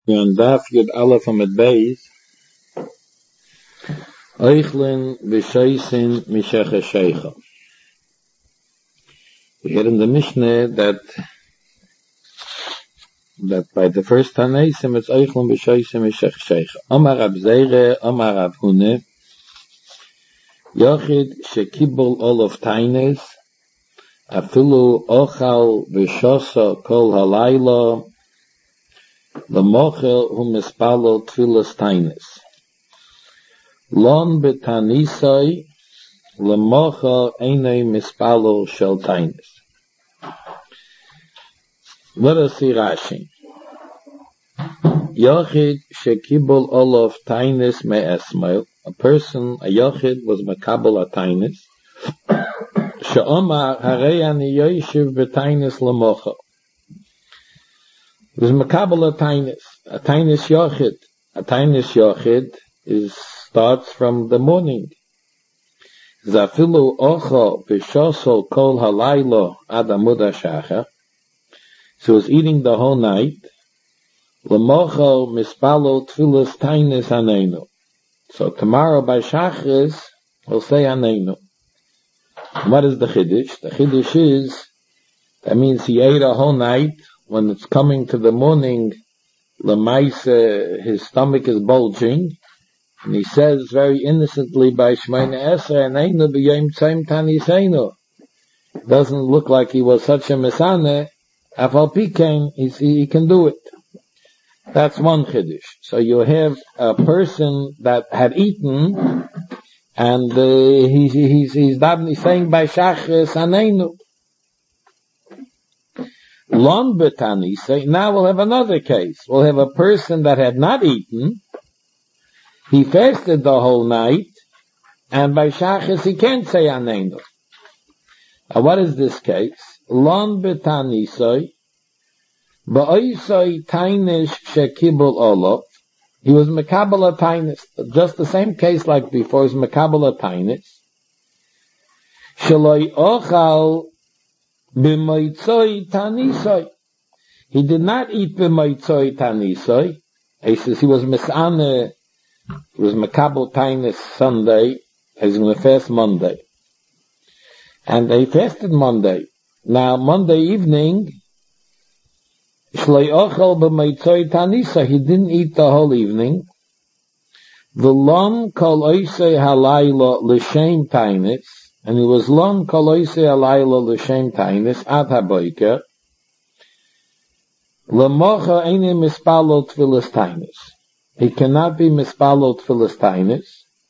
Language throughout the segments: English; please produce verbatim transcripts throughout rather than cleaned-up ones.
Und Daf Yud Aleph Amid Beis Eichlin V'Sheisin Mishecha Sheicha. We hear in the Mishnah that that by the first Tanaisim it's Eichlin V'Sheisin Mishecha Sheicha. Amar Rab Zeire, Amar Rab Hune, Yochid Shekibol Olof Taines, Afilu Ochal V'Shosa Kol Halayla, L'mochel hu mispalo tfilas tainis. Lon betanisai, l'mochel einei mispalo shel tainis. Let us see Rashi. Yochid shekibol olof tainis me'esmail. A person, a yochid, was mekabel a tainis. She'omar harei ani yoshiv betainis l'mochel. There's makabel a tainis, a tainis yochid. A tainis yochid is starts from the morning. Zafilu ocho b'shosol kol halaylo ad amud hashachar. So he's eating the whole night. L'mocho mispalo tfilas tainis aneinu. So tomorrow by shachris he'll say aneinu. What is the chiddush? The chiddush is that means he ate a whole night. When it's coming to the morning, Lamaisa, his stomach is bulging, and he says very innocently by Shemaina Esra, and Einu b'yom tzayim taniseinu. It doesn't look like he was such a mesane. Afal pikein, he can do it. That's one chiddush. So you have a person that had eaten, and uh, he's he's he's, he's saying by Shachris aneinu. Lon betani, say, now we'll have another case. We'll have a person that had not eaten, he fasted the whole night, and by shachis he can't say aneinu. Now what is this case? Lon betani, say, ba'oisai tainish shekibul olof, he was mekabel a tainis, just the same case like before, he was mekabel a tainis, shaloi ochal b'moitzoi tanisoi. He did not eat b'moitzoi tanisoi. He says he was misane, he was makabel tainis Sunday, he's going to fast Monday. And he fasted Monday. Now Monday evening, shloi ochel b'moitzoi tanisoi, he didn't eat the whole evening. V'lom kol oisei halayla l'shem tainis, and he was long koloise alayla l'shem tainis ad haboiker l'mocha eini mispalo tfilas tainis. He cannot be mispalo tfilas tainis.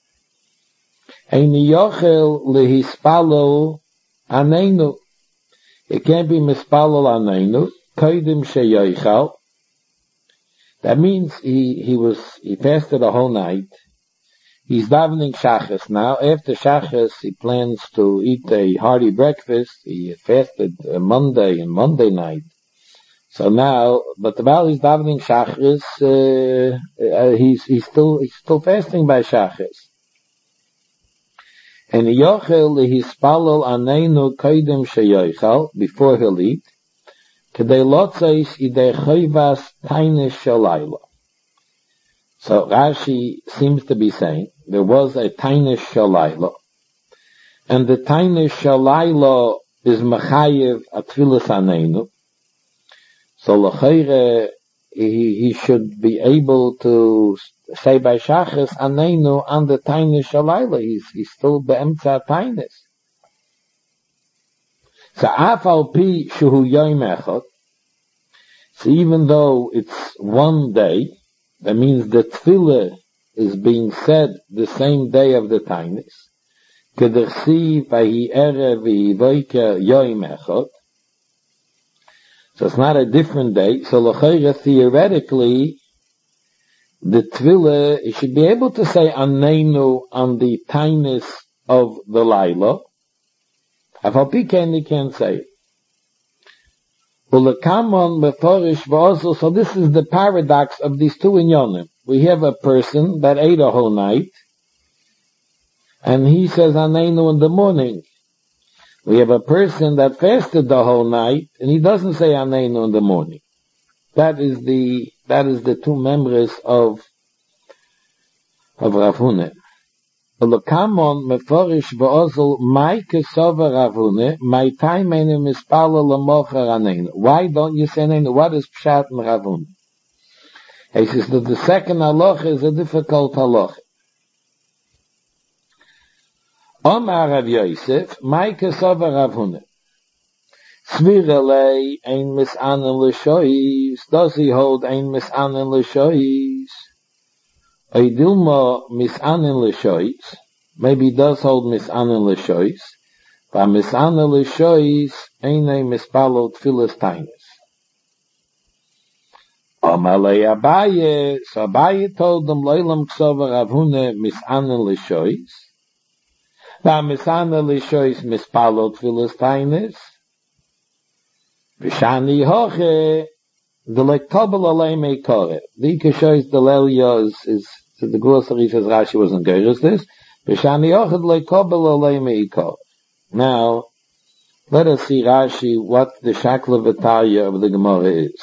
Eini yochel lehispalo aneinu. He can't be mispalo aneinu. Koidim sheyoichal. That means he he was he fasted a whole night. He's davening shachas now. After shachas, he plans to eat a hearty breakfast. He fasted uh, Monday and Monday night. So now, but while he's davening shachas, uh, uh, he's he's still he's still fasting by shachas. And yochel lehispalol aneinu koidem sheyochal, before he'll eat. Kedei lotzeis idei choivas tainish shalayla. So Rashi seems to be saying there was a tainish shalayla, and the tainish shalayla is mechayev atfilas aneinu. So l'chayre he he should be able to say by shachas aneinu on the tainish shalayla. He's he's still be'emtza tainis. So afal pi shuhu yom echad. So even though it's one day, that means the tefillah is being said the same day of the tainis. Kedersi vahi erev v'yivoika yoim echad. So it's not a different day. So l'chayra, theoretically, the tefillah, it should be able to say aneinu on the tainis of the laila. Afal pikein he can't say it. So this is the paradox of these two inyonim. We have a person that ate a whole night, and he says aneinu in the morning. We have a person that fasted the whole night, and he doesn't say aneinu in the morning. That is the That is the two members of of Rav Huna. Lokamon meforish be'ozel mai kesova Rav Huna, mai taimenu mispala lamocher aneinu. Why don't you say aneinu? What is pshat in Rav Huna? He says that the second halacha is a difficult halacha. Omar Rav Yosef, mai kesova Rav Huna. Svirelei ein misanen l'shois. Does he hold ein misanen l'shois? Oidilma misanen l'shois. Maybe he does hold misanen l'shois. But misanen l'shois einay mispalo tfilas tainis. Amalei Abaye. So Abaye told them loilam ksova Rav Huna misanen l'shois. But misanen l'shois mispalo tfilas tainis. Vishani hoche, the lektabel alei meikore. The ikashois the lelya is, is, so the glossary says Rashi wasn't good as this. Vishani hoche, the lektabel alei meikore. Now, let us see Rashi, what the shakla v'tarya of the Gemara is.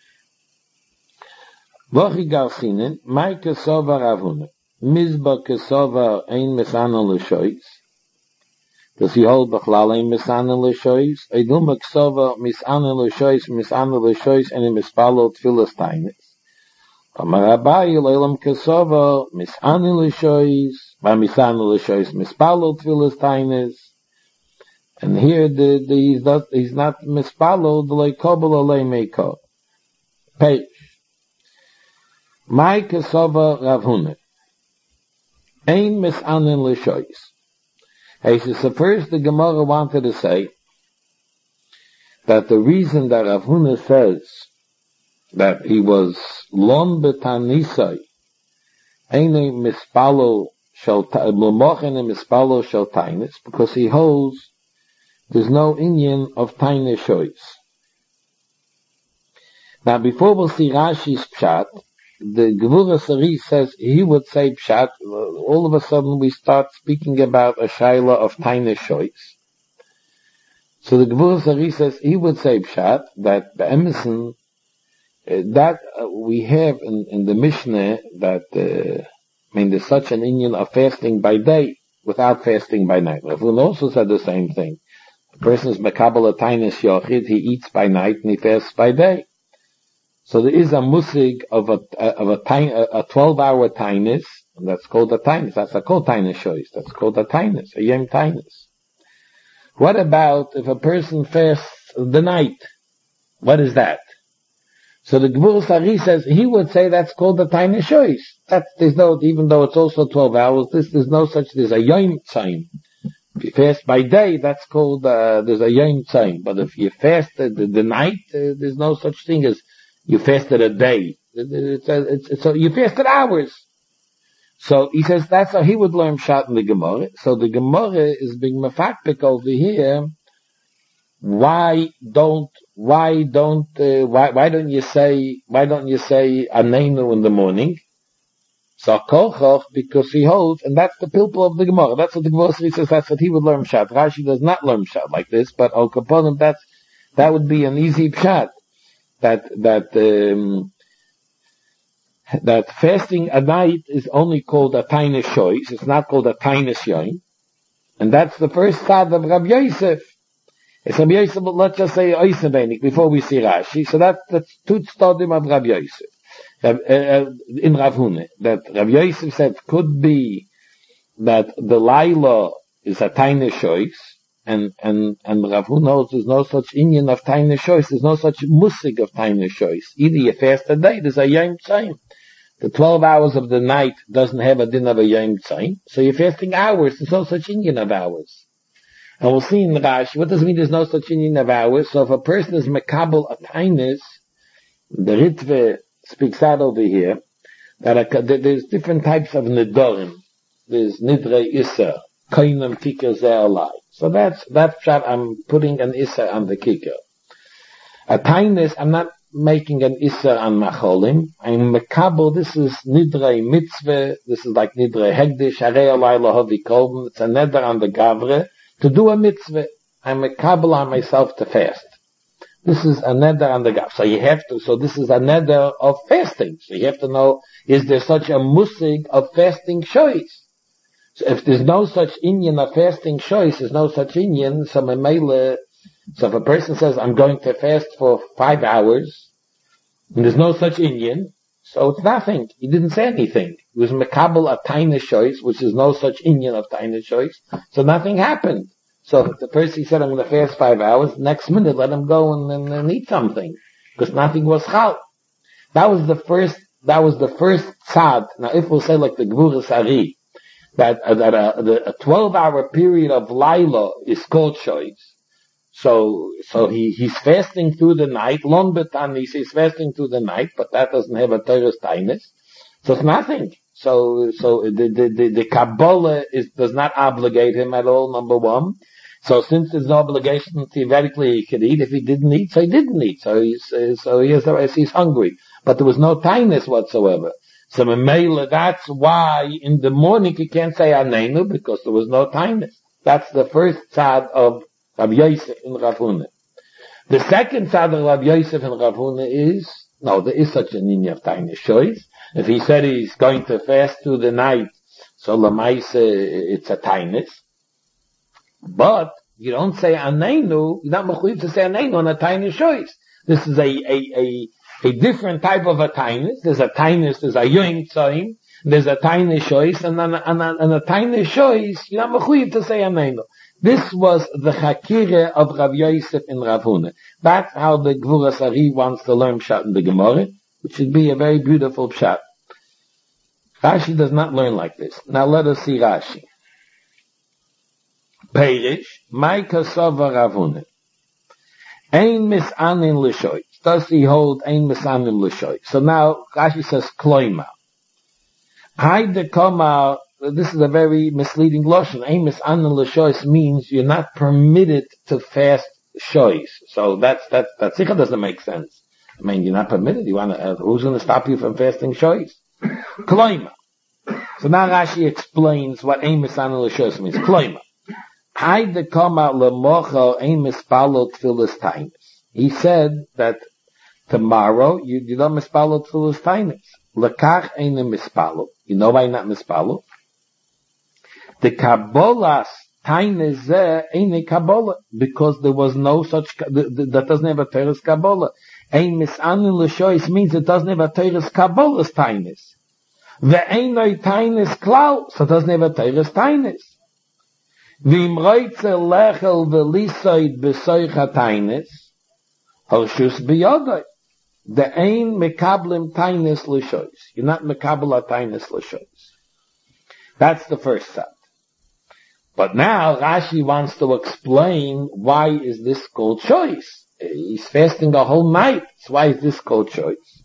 Vochi garsinen, mai kesova Rav Huna. Mizba kesova ein mesana l'shois. Does he hold Bechlal ein misanen l'shois? Eidum ksova misanen l'shois, misanen l'shois, and in mispalo tfilas tainis. Amar Abaye leilam kesova misanen l'shois, by misanen l'shois, mispalo tfilas tainis. And here the, the, he's not he's not mispalo the leikobel alei meiko. Page. Mai kesova Rav Huna. Ein misanen l'shois. He says, so first the Gemara wanted to say that the reason that Rav Huna says that he was lon betanisai, eine mispalo shel l'mochen mispalo shel tainis, because he holds there's no inyan of tainis shois. Now before we'll see Rashi's pshat, the Gevura Sari says he would say pshat. All of a sudden we start speaking about a shaila of tiny shois. So the Gevura Sari says he would say pshat that the Emerson uh, that uh, we have in, in the Mishnah that uh, I mean there's such an inyan of fasting by day without fasting by night. Rav Huna also said the same thing. The person is mekabel a tiny yochid, he eats by night and he fasts by day. So there is a musig of a of a time a twelve hour tinus, and that's called a tinus. That's a called tinus shois. That's called a tinus, a yom tinus. What about if a person fasts the night? What is that? So the Gevura Sari says he would say that's called a tinus shois. That there's no, even though it's also twelve hours, this there's no such. There's a yom time. If you fast by day, that's called uh, there's a yom time. But if you fast the, the, the night, uh, there's no such thing as you fasted a day. It's, it's, it's, so you fasted hours. So he says that's how he would learn pshat in the Gemara. So the Gemara is being mefakpik over here. Why don't, why don't, uh, why, why don't you say, why don't you say aneinu in the morning? So kochoch, because he holds, and that's the pilpul of the Gemara. That's what the Gemara says, that's what he would learn pshat. Rashi does not learn pshat like this, but al kaponim, that's, that would be an easy pshat. That that um, that fasting at night is only called a tiny choice. It's not called a tiny yoin, and that's the first side of Rabbi Yosef. It's Rabbi Yosef, but let's just say Oisebenik before we see Rashi. So that's that's two stadim of Rabbi Yosef uh, uh, in Rav Huna. That Rabbi Yosef said could be that the Laila is a tiny choice. And, and, and Rav Huna knows there's no such inyan of tiny choice, there's no such musig of tiny choice. Either you fast a day, there's a yom tzayim. The twelve hours of the night doesn't have a din of a yom tzayim, so you're fasting hours, there's no such inyan of hours. And we'll see in Rashi, what does it mean there's no such inyan of hours? So if a person is mekabel a tainis, the Ritve speaks out over here, that a, there's different types of nidorim. There's nidre isser, kainam tikar ze'alai. So that's, that's pshat, I'm putting an Issa on the kicker. A tainis, I'm not making an Issa on macholim. I'm mekabel, this is nidrei mitzvah, this is like nidrei hegdish, harei alai lahavi kolben, it's a neder on the gavre, to do a mitzvah. I'm mekabel on myself to fast. This is a neder on the gaf. So you have to, so this is a neder of fasting. So you have to know, is there such a musig of fasting choice? So if there's no such inyan of fasting choice, there's no such inyan, so memele, so if a person says, I'm going to fast for five hours, and there's no such inyan, so it's nothing. He didn't say anything. He was mekabel a tiny choice, which is no such inyan of tiny choice, so nothing happened. So if the person said, I'm going to fast five hours, next minute let him go and, and, and eat something. Because nothing was chal. That was the first, that was the first tzad. Now if we'll say like the Gvuras Ari, that, uh, that uh, a twelve hour period of Laila is called choice. So, so he, he's fasting through the night, lon betanis, he's fasting through the night, but that doesn't have a Torah's tainus. So it's nothing. So, so the, the, the, the Kabbalah is, does not obligate him at all, number one. So since there's no obligation, theoretically he could eat. If he didn't eat, so he didn't eat. So he's, so he is, he's hungry. But there was no tinus whatsoever. So Memela, that's why in the morning he can't say Anenu, because there was no tinus. That's the first tzad of Rav Yosef in Rav Huna. The second tzad of Rav Yosef in Rav Huna is, no, there is such a ninja of tinus choice. If he said he's going to fast through the night, so Lamaise, it's a tinus. But you don't say Anenu, you're not mechuyev to say Anenu on a tiny choice. This is a, a, a, a different type of a tinus. There's a tinus, there's a yoim tzoim, there's a tiny choice, and on a, on a, on a tiny choice, you're not mechuyev to say Anenu. This was the chakire of Rav Yosef in Rav Huna. That's how the Gvuras Ari wants to learn pshat in the Gemara, which should be a very beautiful pshat. Rashi does not learn like this. Now let us see Rashi. Perish, my kasava Rav Huna. Ein misanin l'shoy. Does he hold ein misanin l'shoy? So now Rashi says kloima. Haide koma. This is a very misleading lotion. Ein misanin l'shoy means you're not permitted to fast shoys. So that's that that sicha doesn't make sense. I mean, you're not permitted. You want to? Uh, who's going to stop you from fasting shoys? Kloima. So now Rashi explains what ein misanin l'shoy means. Kloima. He said that tomorrow you, you don't mispalo tfilas tainis. Lekach ain't mispalo. You know why not mispalo? The Kabbalah's tainis there ain't Kabbalah because there was no such that doesn't have a Torah's Kabbalah. Ein misanin l'shois means it doesn't have a Torah's Kabbalah's tainis. The ain't no tainis klau, so it doesn't have a Torah's tainis. V'im roitze lechel v'lisoid b'soich ha-tainis, hoshus b'yodoi. The ein mekablim tainis l'shois. You're not mekabel ha-tainis l'shois. That's the first side. But now Rashi wants to explain why is this called choice. He's fasting the whole night. So why is this called choice?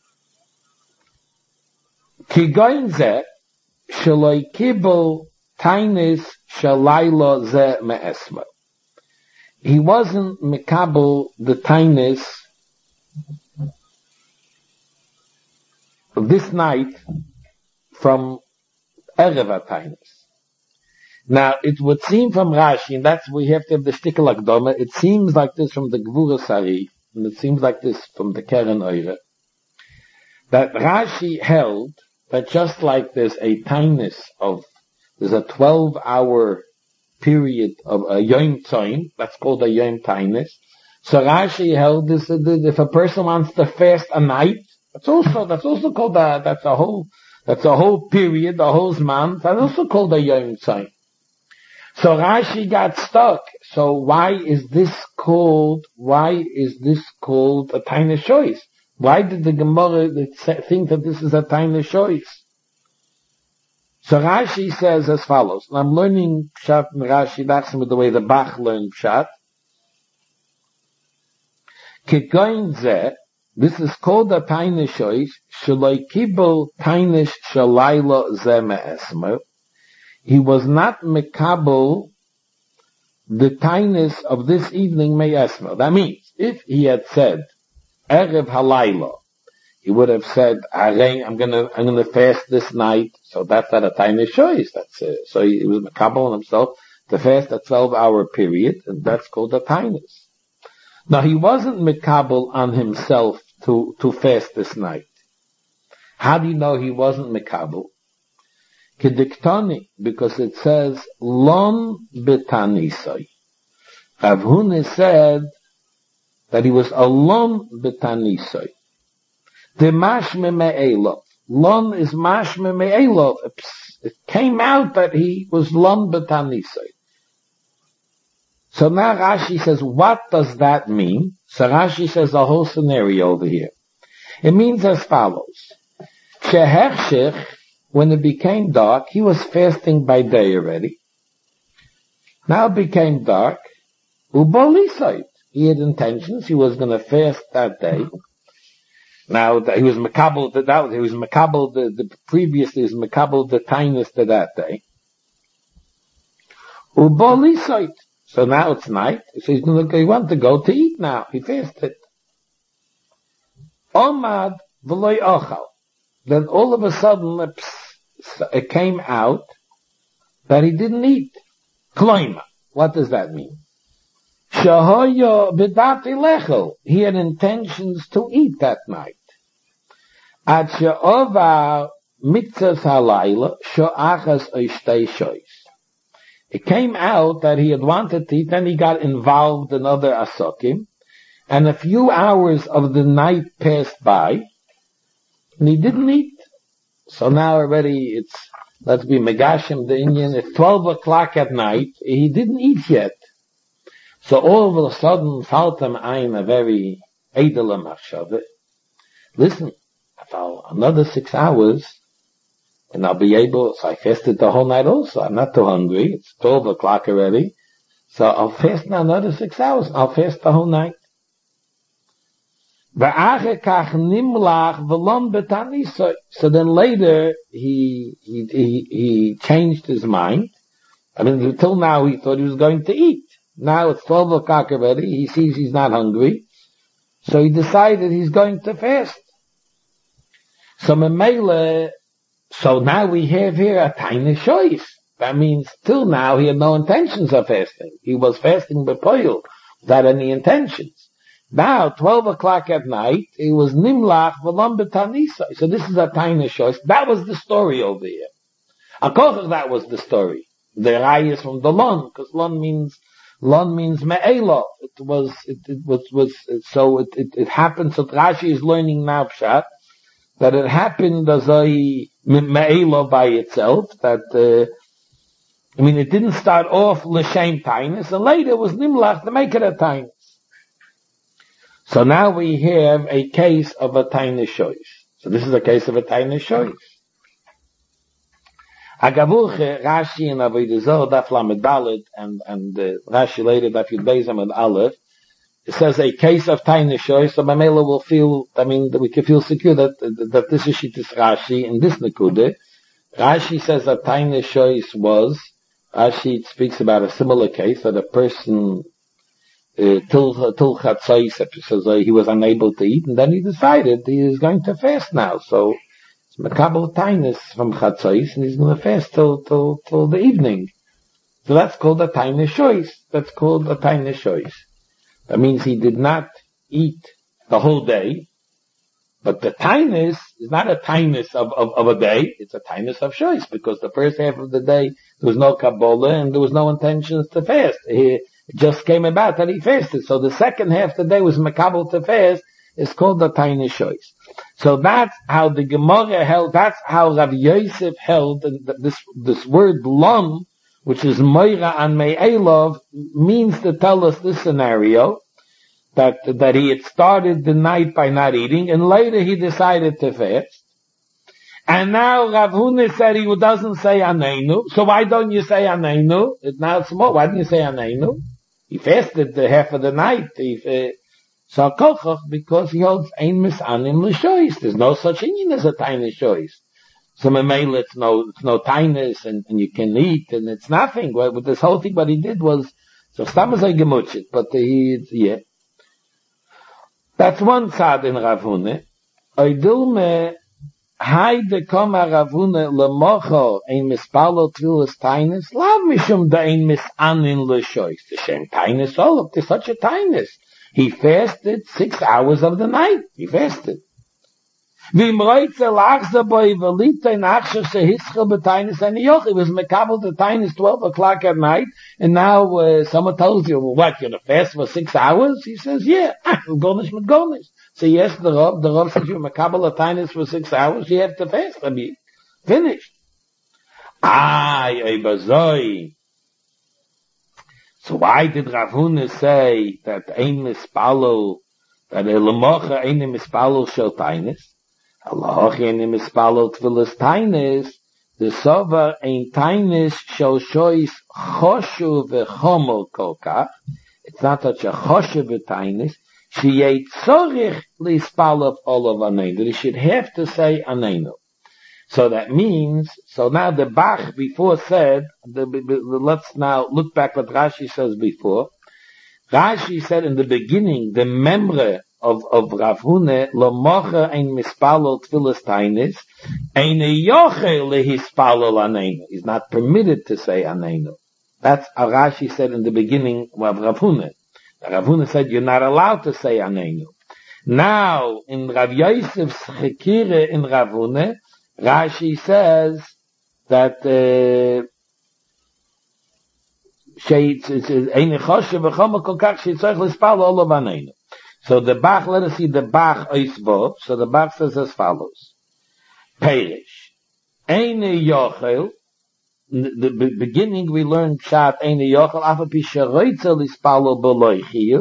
Ki goin zeh, shaloi kibel tainis shalayla ze me'esma. He wasn't mekabel the tainis this night from Erev tainis. Now, it would seem from Rashi, and that's we have to have the shtickle akdoma, it seems like this from the Gvuras Ari, and it seems like this from the Keren Oire, that Rashi held that just like there's a tainis of There's a twelve hour period of a Yom Tzoim, that's called a Yom Tainis. So Rashi held this, if a person wants to fast a night, that's also, that's also called a, that's a whole, that's a whole period, a whole month, that's also called a Yom Tzoim. So Rashi got stuck. So why is this called, why is this called a Tainis choice? Why did the Gemara think that this is a Tainis choice? So Rashi says as follows, and I'm learning Pshat and Rashi, that's with the way the Bach learned Pshat. Kegoin zeh, this is called a Tainis choice, shaloi kibel Tainis shalayla zeh me'esmer. He was not mekabel the Tainis of this evening me'esmer. That means, if he had said, Erev halayla, he would have said, I'm gonna, I'm gonna fast this night. So that's not a tiny choice. That's uh, so he, he was mekabel on himself to fast a twelve hour period, and that's called a tainis. Now he wasn't mikabel on himself to, to fast this night. How do you know he wasn't mikabel? Kediktoni, because it says, lon betanisai. Rav Huna said that he was alon betanisai. The mashme me'elov. Lon is mashme me'elov. It came out that he was lon betanisai. So now Rashi says, what does that mean? So Rashi says the whole scenario over here. It means as follows. Shehechshech, when it became dark, he was fasting by day already. Now it became dark. Ubolisait. He had intentions. He was going to fast that day. Now he was makabel to that. He was makabel the, the previously he was makabel the tinus to that day. Ubolisait. So now it's night. So he's going to, he wanted to go to eat now. He fasted. Omad v'loy ochal. Then all of a sudden it came out that he didn't eat. Kloima. What does that mean? Shahoyo b'dati lechel. He had intentions to eat that night. Ad she'ova mitzvahs halayla sho'achas oishtei shois. It came out that he had wanted to eat, then he got involved in other asokim, and a few hours of the night passed by, and he didn't eat. So now already it's, let's be megashim the Indian, it's twelve o'clock at night, he didn't eat yet. So all of a sudden, falt him ein a very edele machshava. Listen, about another six hours, and I'll be able, so I fasted the whole night also. I'm not too hungry. It's twelve o'clock already. So I'll fast now another six hours. I'll fast the whole night. So then later, he, he, he, he changed his mind. I mean, until now he thought he was going to eat. Now it's twelve o'clock already. He sees he's not hungry. So he decided he's going to fast. So Memele, So now we have here a tiny choice. That means till now he had no intentions of fasting. He was fasting b'poil without any intentions. Now, twelve o'clock at night, he was nimlach v'lam b'tanisa. So this is a tiny choice. That was the story over here. Of course that was the story. The rai is from the lon, because lon means, lon means me'elo. It was, it, it was, was, so it, it, it happened, so Rashi is learning now pshat, that it happened as a me'elo by itself, that, uh, I mean, it didn't start off l'shem tainus, and later it was nimlach to make it a tainus. So now we have a case of a tainus shoyis. So this is a case of a tainus shoyis. Agavuche, Rashi and Avodah Zarah, Daf Lamed Dalet, and, and uh, Rashi later, Daf Yud Beis Amud Aleph, it says a case of tainus shoyis, so Mamela will feel, I mean, that we can feel secure that, that this is Shittis Rashi in this Nekude. Rashi says that tainus shoyis was, Rashi speaks about a similar case, that a person, uh, till, till Chatzos, says uh, he was unable to eat, and then he decided he is going to fast now, so, it's Makabel tainus from Chatzos, and he's going to fast till, till, till the evening. So that's called a tainus shoyis. That's called a tainus shoyis. That means he did not eat the whole day, but the tainus is not a tainus of, of, of a day, it's a tainus of shoyis, because the first half of the day, there was no Kabbalah, and there was no intentions to fast. He, it just came about that he fasted. So the second half of the day was Makabel to fast, it's called the tainus shoyis. So that's how the Gemara held, that's how Rav Yosef held, and this, this word lom, which is Moira and Me'elov, means to tell us this scenario, that, that he had started the night by not eating, and later he decided to fast. And now Rav Huna said he doesn't say Aneinu, so why don't you say Aneinu? It now it's more, why didn't you say Aneinu? He fasted the half of the night, he, uh, so Kochach, because he holds Ein Misanim L'Shois. There's no such thing as a tiny shois. So Memele, it's no, it's no tinus, and, and you can eat, and it's nothing. Well, with this whole thing, what he did was, so Stamazai Gemutzit, but he, yeah. That's one side in Rav Huna. Oidilme, Haide Koma Rav Huna Lemocho, Ein Mispalo Tfilas Tinus, Lav Mishum da Ein Misanim L'Shois. The same tinus, all of there's such a tinus. He fasted six hours of the night. He fasted. He was mekabel the tainis twelve o'clock at night, and now uh, someone tells you, well, what, you're going to fast for six hours? He says, yeah, golnish with golnish. So yes, the Rav, the Rav says you're mekabel the tainis for six hours, you have to fast. I mean, finished. Ay, ay, bazoi. So why did Rav Huna say that ein mispalo, that a lemocha ein mispalo shel tainis? Allah ein mispalo tfilas tainis, the sova ein tainis shel shois choshu v'chomo kolkach. It's not such a choshu v'tainis. She yet tzorich lispalo olav aneinu. He should have to say aneinu. So that means, so now the Bach before said, the, the, the, let's now look back what Rashi says before. Rashi said in the beginning, the memre of, of Rav Huna, lo mocha ein mispalo tfilas tainis, ein yoche lehispalo aneinu. He's not permitted to say aneinu. That's how Rashi said in the beginning of Rav Huna. Rav Huna said you're not allowed to say aneinu. Now, in Rav Yosef's chekire in Rav Huna, Rashi says that uh, so the Bach, let us see the Bach Oisbo. So the Bach says as follows. Perish. Eine Yochel. In the beginning we learned Pshat Eine Yochel. Afa Pisharoitzel Ispalo Beloichiyah.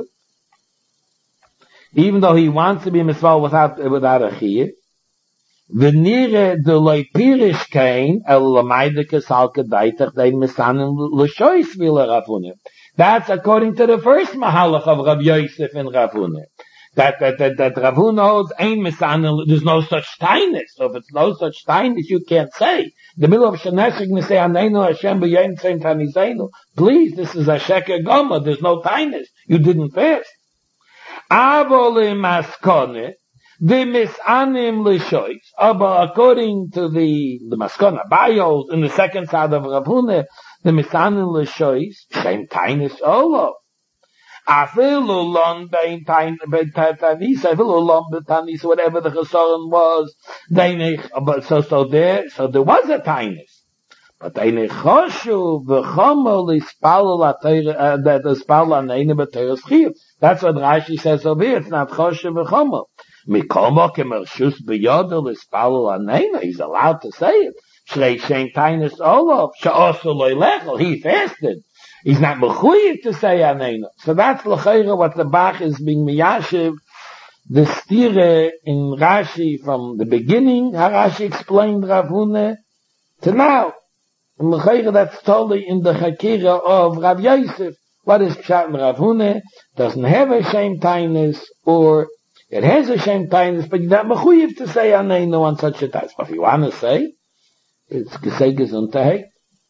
Even though he wants to be Mispal without, without a Chiyah. Venire de loy pirish kein el lamaide kesal kedaitach dein misanim l'shois v'le Rav Huna. That's according to the first mahalach of Rav Yosef and Rav Huna. That, that, that, that Rav Huna holds ein misanim, there's no such steiness. So if it's no such steiness, you can't say. The middle of Shaneshik, we say, Aneinu Hashem b'yein tzein taniseinu. Please, this is a sheker goma, there's no steiness. You didn't fast. Avole maskone, the misanim l'shois, but according to the, the maskona, bios, in the second side of Rav Huna, the misanim l'shois, same tainis olo. Afilu lon bein tanis, afilu lon betanis, whatever the chesaron was, but so, so there, so there was a tainis. But eine choshu v'chomo l'spalo l'atayr, that the spalo l'neine b'tayr schiyuv. That's what Rashi says over here, it's not choshu v'chomo. Mikomo kemershus b'yodo l'spalo l'neine, he's allowed to say it. Shrei shem tainis olov, she'osu loy lechel, he fasted. He's not mechuyev to say aneinu. So that's l'chayra what the Bach is being miyashiv, the stire in Rashi from the beginning, how Rashi explained Rav Huna, to now. And l'chayra that's totally in the chakira of Rav Yosef. What is Pshat in Rav Huna? Doesn't have a shem tainis, or it has a shem tainis, but you're not mechuyev to say aneinu on such a tainis. But if you want to say, it's gesei gesundheit.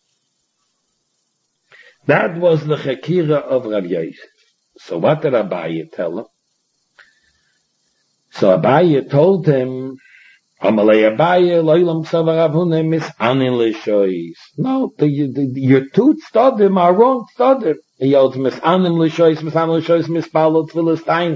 That was the chakira of Rav Yosef. So what did Abaye tell him? So Abaye told him, Amalei Abaye, loilam ksav Rav Huna misanin l'shois. No, the, the, your two tzadim are wrong tzadim. He holds misanin l'shois, misanin l'shois, mispalo tfilas tainis.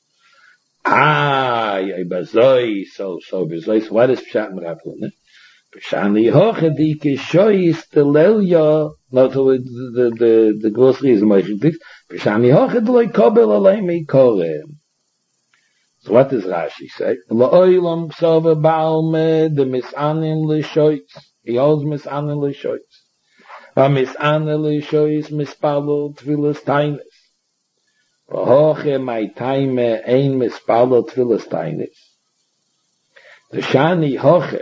Ah, bazoi, so, so, bazoi, so what is Pshat in Rav Huna? Shani hochedike shoyis telelya, not the the the the grocery is my thing. Shani hochedle kabel alay me kore. So what does Rashi say? La oilam ksava baalme de misanim le shoyis. He holds misanim le shoyis. Va misanim le shoyis mispalo tfilas tainis. Va hoche my time ein mispalo tfilas tainis. The shani hoche.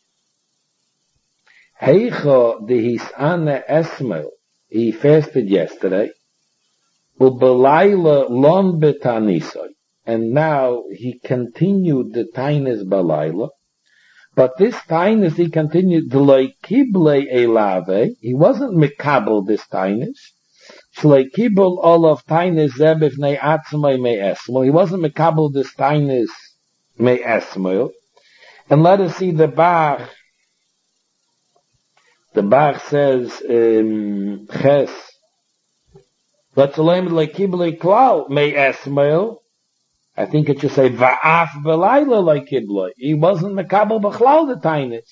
Heicho de hisane esmel, he fasted yesterday, ubelayla lon betanisoi, and now he continued the tainis balayla, but this tainis he continued, delay kible elave, he wasn't mikabel this tainis, shlei kibel all of tainis zebif ne atzmai me esmel, he wasn't mikabel this tainis me esmel, and let us see the Bach. The Bach says, um, Ches, But Tzelem lekibli klal may esmail. I think it should say va'af belayla lekibli. He wasn't mekabel b'chlal the tainis.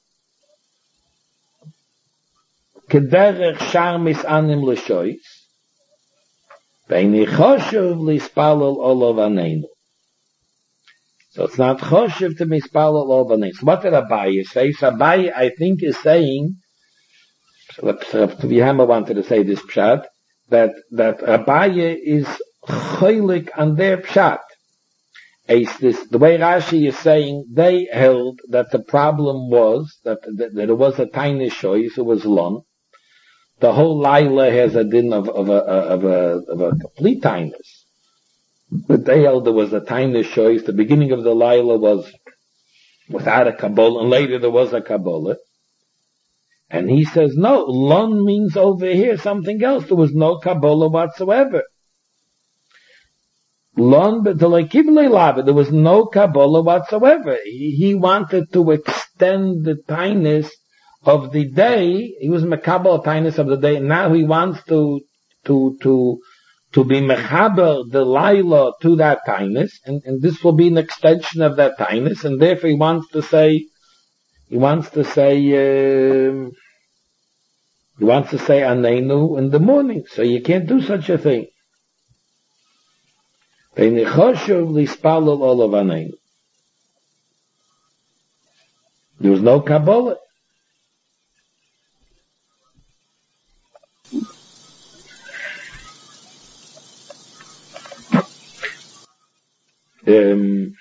Kederech shar misanim l'shois. Ve'ini choshev lispalel olav aneinu. So it's not choshev to mispalel olav aneinu. So what did Abaye say? So Abaye, I think, is saying, so we Hammer wanted to say this pshat, that, that Abaye is cholik on their pshat. It's this, the way Rashi is saying, they held that the problem was that, that, that it was a tiny choice, it was lon. The whole Laila has a din of, of a, of a, of a complete tinus. But they held there was a tinus choice. The beginning of the Laila was without a Kabbalah, and later there was a Kabbalah. And he says, no, lon means over here something else. There was no Kabbalah whatsoever. Lon, but there was no Kabbalah whatsoever. He, he wanted to extend the tinus of the day. He was mekabel tinus of the day. Now he wants to, to, to, to be mechaber the Laila to that tinus, and, and this will be an extension of that tinus, and therefore he wants to say, he wants to say, um, he wants to say Aneinu in the morning. So you can't do such a thing. There was no Kabbalah. Um,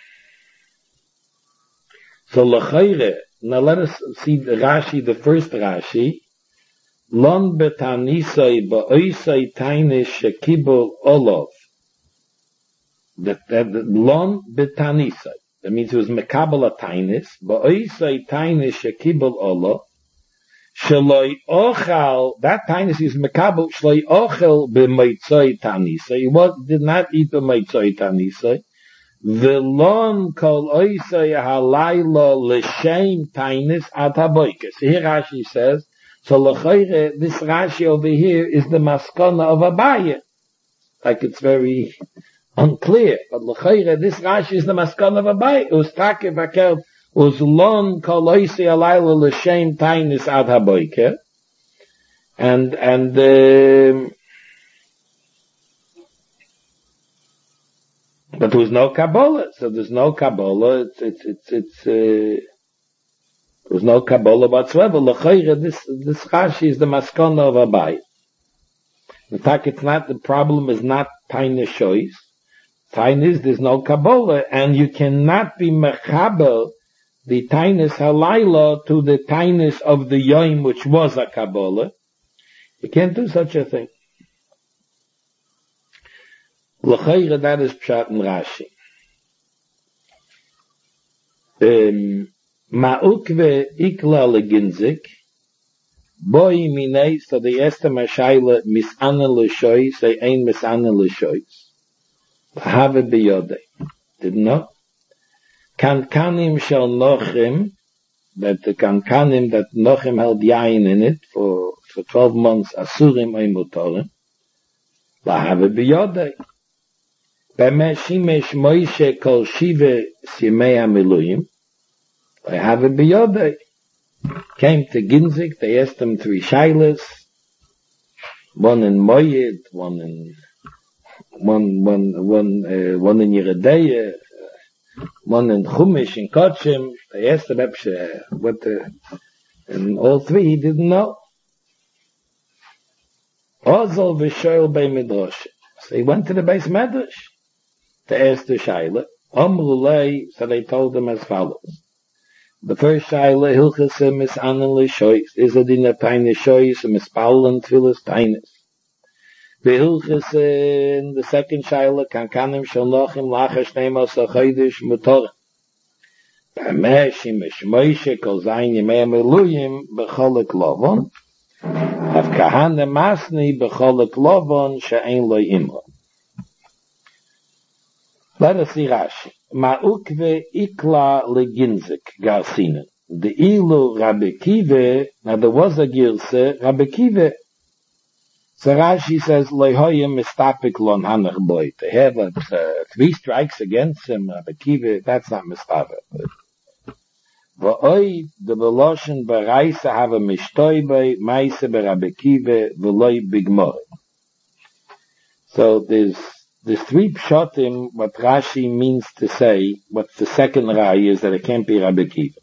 so L'chayre, now let us see the Rashi, the first Rashi. Lon betanisai ba'oisai tainish shekibul olov. That, that, that lon betanisai. That means it was mekabel a tainis. Ba'oisai tainish shekibul olov. Shaloi ochal, that tainis is mekabel, shaloi ochel b'meitzoi tanisai. He was, did not eat b'meitzoi tanisai. V'lon kol oisai halayla l'shem tainis at haboikes. Here Rashi says, so l'chayre, this Rashi over here is the maskana of Abaye. Like it's very unclear, but l'chayre, this Rashi is the maskana of Abaye. Ustake vakel uzlon kol oisei alayla l'shem tainis ad haboike. And, and, um, but there was no Kabbalah, so there's no Kabbalah, it's, it's, it's, it's, uh, there was no Kabbalah whatsoever. L'chayre, this, this Rashi is the maskana of Abaye. In fact, it's not, the problem is not tiny choice. Tiny there's no Kabbalah, and you cannot be mechaber the tinus halayla to the tinus of the yom, which was a Kabbalah. You can't do such a thing. L'chayre, that is pshat in Rashi. Um, Ma'ukve ikla leginzik, boi minei, so the erste Mashaila misane l'shois, they ein misane l'shois. Have biyode. Didn't know? Kankanim shel Nochim, that the Kankanim that Nochim held yain in it for, for twelve months, asurim ein mutorim, have biyode. B'meshimesh Moshe kol shive simei hamiluim, I have a biyode. Came to Ginzik, they asked him three shaylas, one in Moyed, one in, one, one, one, uh, one in Yeredeya, one in Chumash, in Kotchim. They asked him, uh, what the, and all three he didn't know. Ozol v'shoyl bei Midrash. So he went to the Beis Medrash to ask the shayla. Omrulei, so they told him as follows. The first shayla, hilchase misanen l'shois, is a din of tiny shois, mispallen tfilas tainis. The hilchase, the second shayla, kankanim shel nochim lacha shnei masa chodesh mutorim. B'meshim mishmoishe kol zayin yimei ameluyim b'cholek lovon, av kahane masni b'cholek lovon she'ein lo imra. Let us see Rashi. Ma'ukve ikla leginzik garsinen. The ilu Rabbi Kive, now there was a girse, Rabbi Kive. So Rashi says, Lehoya mistapik lon hanach boy. To have uh, three strikes against him, Rabbi Kiva, that's not mistapik. V'oi, the Beloshen bereise have a mishtoi by meise be Rabbi Kiva, v'loi bigmor. So there's, there's three pshotim, what Rashi means to say, what's the second rai is that it can't be Rabbi Kiva.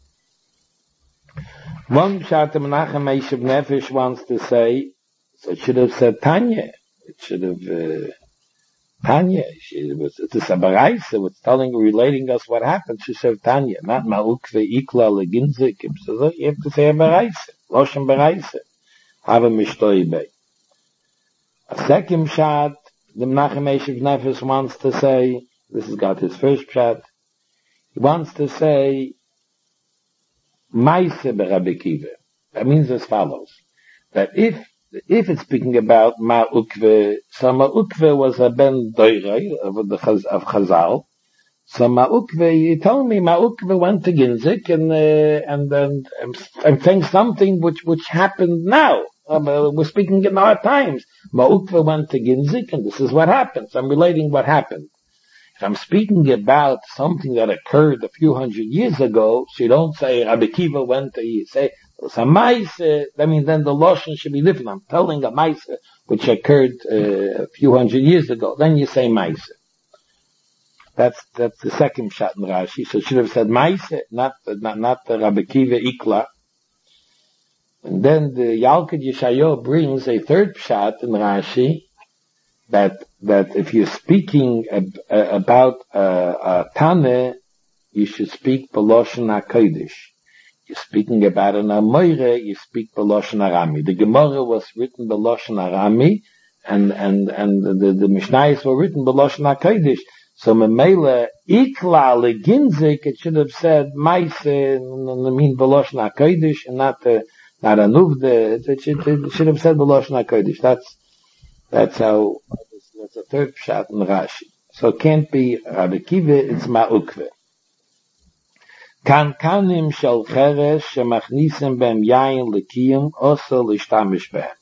One pshat Menachem Eishav Nefesh wants to say, so it should have said Tanya. It should have, uh, Tanya. It was, it's a Sabaraisa, it's telling, relating us what happened. She said Tanya, not Ma'ukve Ikla Leginzik. So you have to say a Baraisa, Loshem Baraisa. Have a Mishtoi Bey. A second pshat, the Menachem Eishav Nefesh wants to say, this has got his first pshat, he wants to say, Maise Rabbi Kiva. That means as follows, that if if it's speaking about Ma'ukve, so Ma'ukve was a ben doirei of the Chaz, of Chazal. So Ma'ukve, you telling me Ma'ukve went to Ginzik and uh, and then I'm, I'm saying something which which happened now. Um, uh, we're speaking in our times. Ma'ukve went to Ginzik and this is what happened. So I'm relating what happened. If I'm speaking about something that occurred a few hundred years ago, so you don't say Rabbi Kiva went to, you say, it's a maise, I mean, then the Lashon should be different. I'm telling a maise which occurred uh, a few hundred years ago. Then you say maise. That's, that's the second shot in Rashi. So it should have said maise, not, not, not the Rabbi Kiva Ikla. And then the Yalkut Yeshayahu brings a third shot in Rashi, that that if you're speaking ab, uh, about uh, uh, Tane, you should speak B'Loshen HaKodesh. You're speaking about an Amoire, you speak B'Loshen Arami. The Gemara was written B'Loshen Arami, and and and the, the Mishnayos were written B'Loshen HaKodesh. So Memela Ikla Leginzik, it should have said Maise, I mean B'Loshen HaKodesh, and not uh, not Anuvde. It should, it should have said B'Loshen HaKodesh. That's That's how, that's a third pshat in Rashi. So it can't be Rabbi Kiva, it's Ma'ukve. Kan kanim shel cheresh shemachnisim bem yayin lekiyim oso lishtamish behem.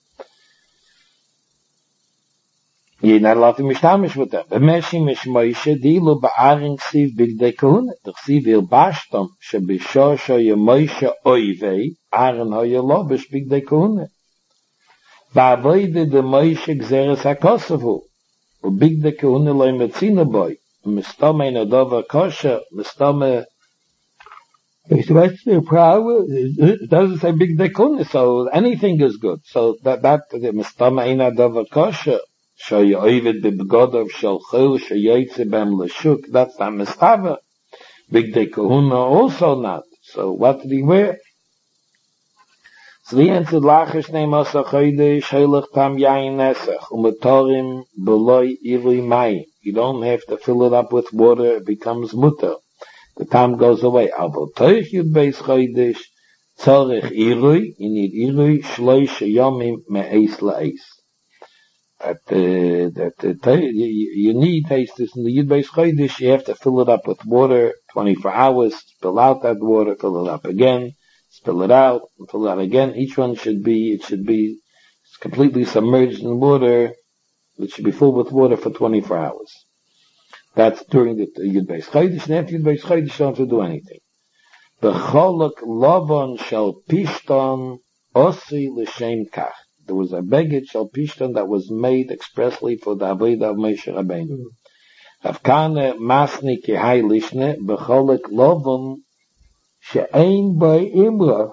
You're not allowed to mishtamish with them. B'meshim ish Moshe dilu ba'aring siv bigdei kahuna. D'chsiv il bashtom shebishosho ye Moshe oivei aron hoyolobish bigdei kahuna. Ba'avoide de Moshe gzeres HaKosovu, ubig de kehune loy metzina boy, mistome in a dover kosher, mistome, what's the problem? It doesn't say big de kehune, so anything is good. So that, that, the mistome in a dover kosher, show you oivid b'bgodov shel chil, sheyoytze bem l'shuk, that's not mistava. Big de kehune also not. So what did he wear? So the answer lachish neim asa chodesh heilach tam yayin nesach umetorim beloy irui mayim. You don't have to fill it up with water; it becomes mutter. The tam goes away. Avo toich yud beis chodesh tzorich irui. You need irui shloish yomim me'eis la'eis. That uh, that uh, you, you need taste this in the yud beis chodesh. You have to fill it up with water twenty-four hours. Spill out that water. Fill it up again. Spill it out, and fill it out again. Each one should be, it should be completely submerged in water. It should be filled with water for twenty-four hours. That's during the Yud Beis Chodesh, and after Yud Beis Chodesh, you don't have to do anything. B'cholok lovon shel pishton osi l'shem kach. There was a beged shel pishton that was made expressly for the avodah of Moshe Rabbeinu. Rav Kahana masni kihai lishne b'cholok lovon she'ein by imra,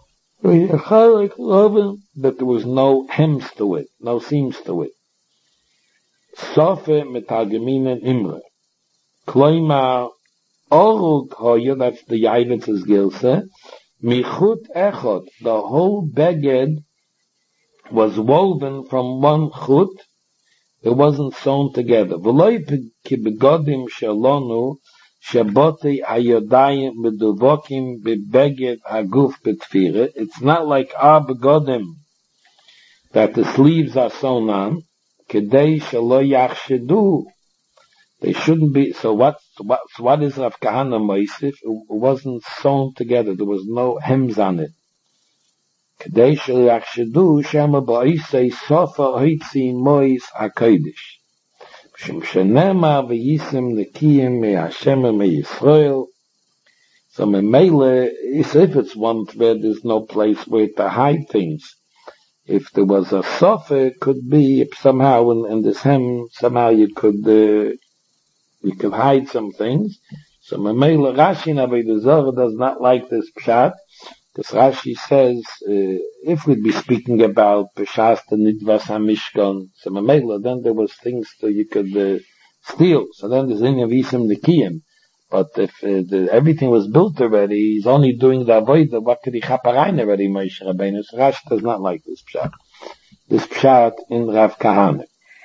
that there was no hems to it, no seams to it. Sofe metageminen imra. Kloima orug hoya, that's the Yavitz's gilse, michut echot, the whole beged was woven from one chut, it wasn't sewn together. V'loi kibegodim shalonu, Shaboti ayodayim meduvokim bebeged haguf betfire. It's not like our begodim that the sleeves are sewn on. Kedei shelo yachshedu. They shouldn't be. So what? So what, so what is Rav Kahana Moisif? It wasn't sewn together. There was no hems on it. K'dei sheyachshedu shema ba'isei sofa hoitzi mois hakodesh. Shem shenema v'yisim nekiyim me'Hashem me'Yisrael. So memele, if it's one thread, there's no place where to hide things. If there was a sofa, it could be somehow in, in this hem, somehow you could uh, you could hide some things. So memele Rashi Navei Zohar does not like this pshat, because Rashi says uh, if we'd be speaking about Peshas the Nidvas HaMishkan, so memele then there was things that you could uh, steal. So then there's in Yavisim Nekiyim. But if uh, the, everything was built already, he's only doing the avodah. What could he chaparein already, Moshe Rabbeinu? So Rashi does not like this pshat. This pshat in Rav Kahane.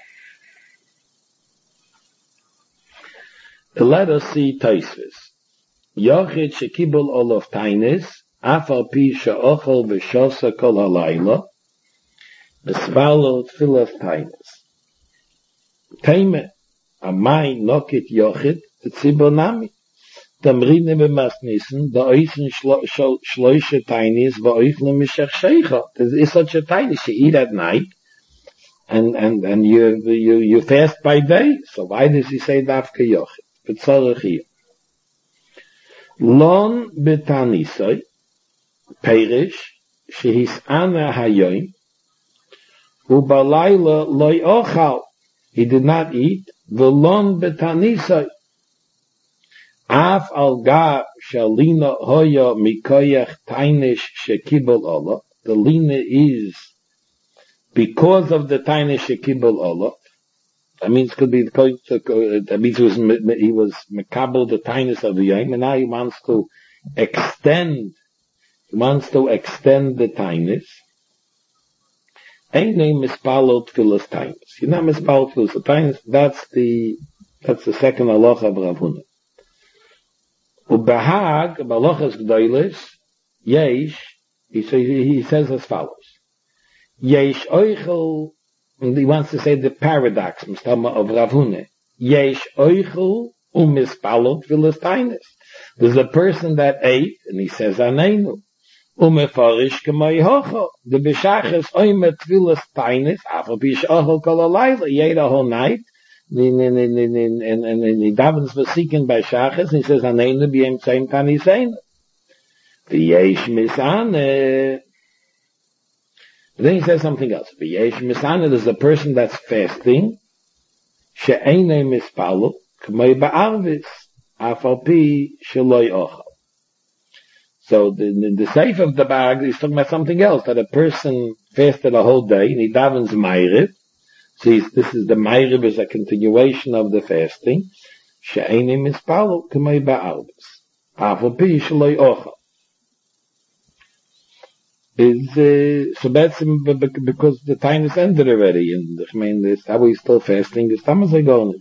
Let us see Tosfos. Yochid shekibul olav tainis, afal pi she'ochel v'shosa kol halayla, v'svalo tfilas tainis. Teime, amai nokit yochid, v'tzibor nami. Tamrine b'masnissen, the oisen shloishe tainis, v'oichle mishach sheicha. There is such a tainis, you eat at night, and, and, and you, you, you fast by day. So why does he say dafka yochid? B'tzorach here. Lon b'tanisoi, perish, shehis ana hayoim, u'balayla loy ochal. He did not eat, v'lon b'tanisoi. Af al ga shalina hoya mikoyach tainish shekibel Allah. The lina is because of the tainish shekibel Allah. That means could be that means he was he was mekabel the tainish of the yom, and now he wants to extend. He wants to extend the tainish. Ain't name mispalot filas tainish. You're not mispalot filas tainish. That's the that's the second halacha of Rav Huna. Ubehag, Balochas Gdoilis, Yesh, he, he says as follows. Yesh Oichel, and he wants to say the paradox, Mustama of Rav Huna. Yesh Oichel, umispalot Philistines. There's a person that ate, and he says Aneinu. Umefarish k'may hocho. The B'shachas oimet Philistines, after B'shachal kol alayla, he ate a whole night, and he davens v'siken by Shachas, and he says, Aneinu b'yem tzayim taniseinu. V'yesh misane. Then he says something else. V'yesh misane, there's a person that's fasting, she'einei mispalo, k'may ba'arvis, afal pi she'loy ochal. So the, the, the safe of the bag is talking about something else, that a person fasted a whole day, and he davens ma'ariv. See, this is the Ma'ariv is a continuation of the fasting. She'eini mispalo k'may ba'arvis. Afal pi she'loy ochal. Is, uh, so that's because the time is ended already, and I mean, this, how we still fasting, this time is agonish.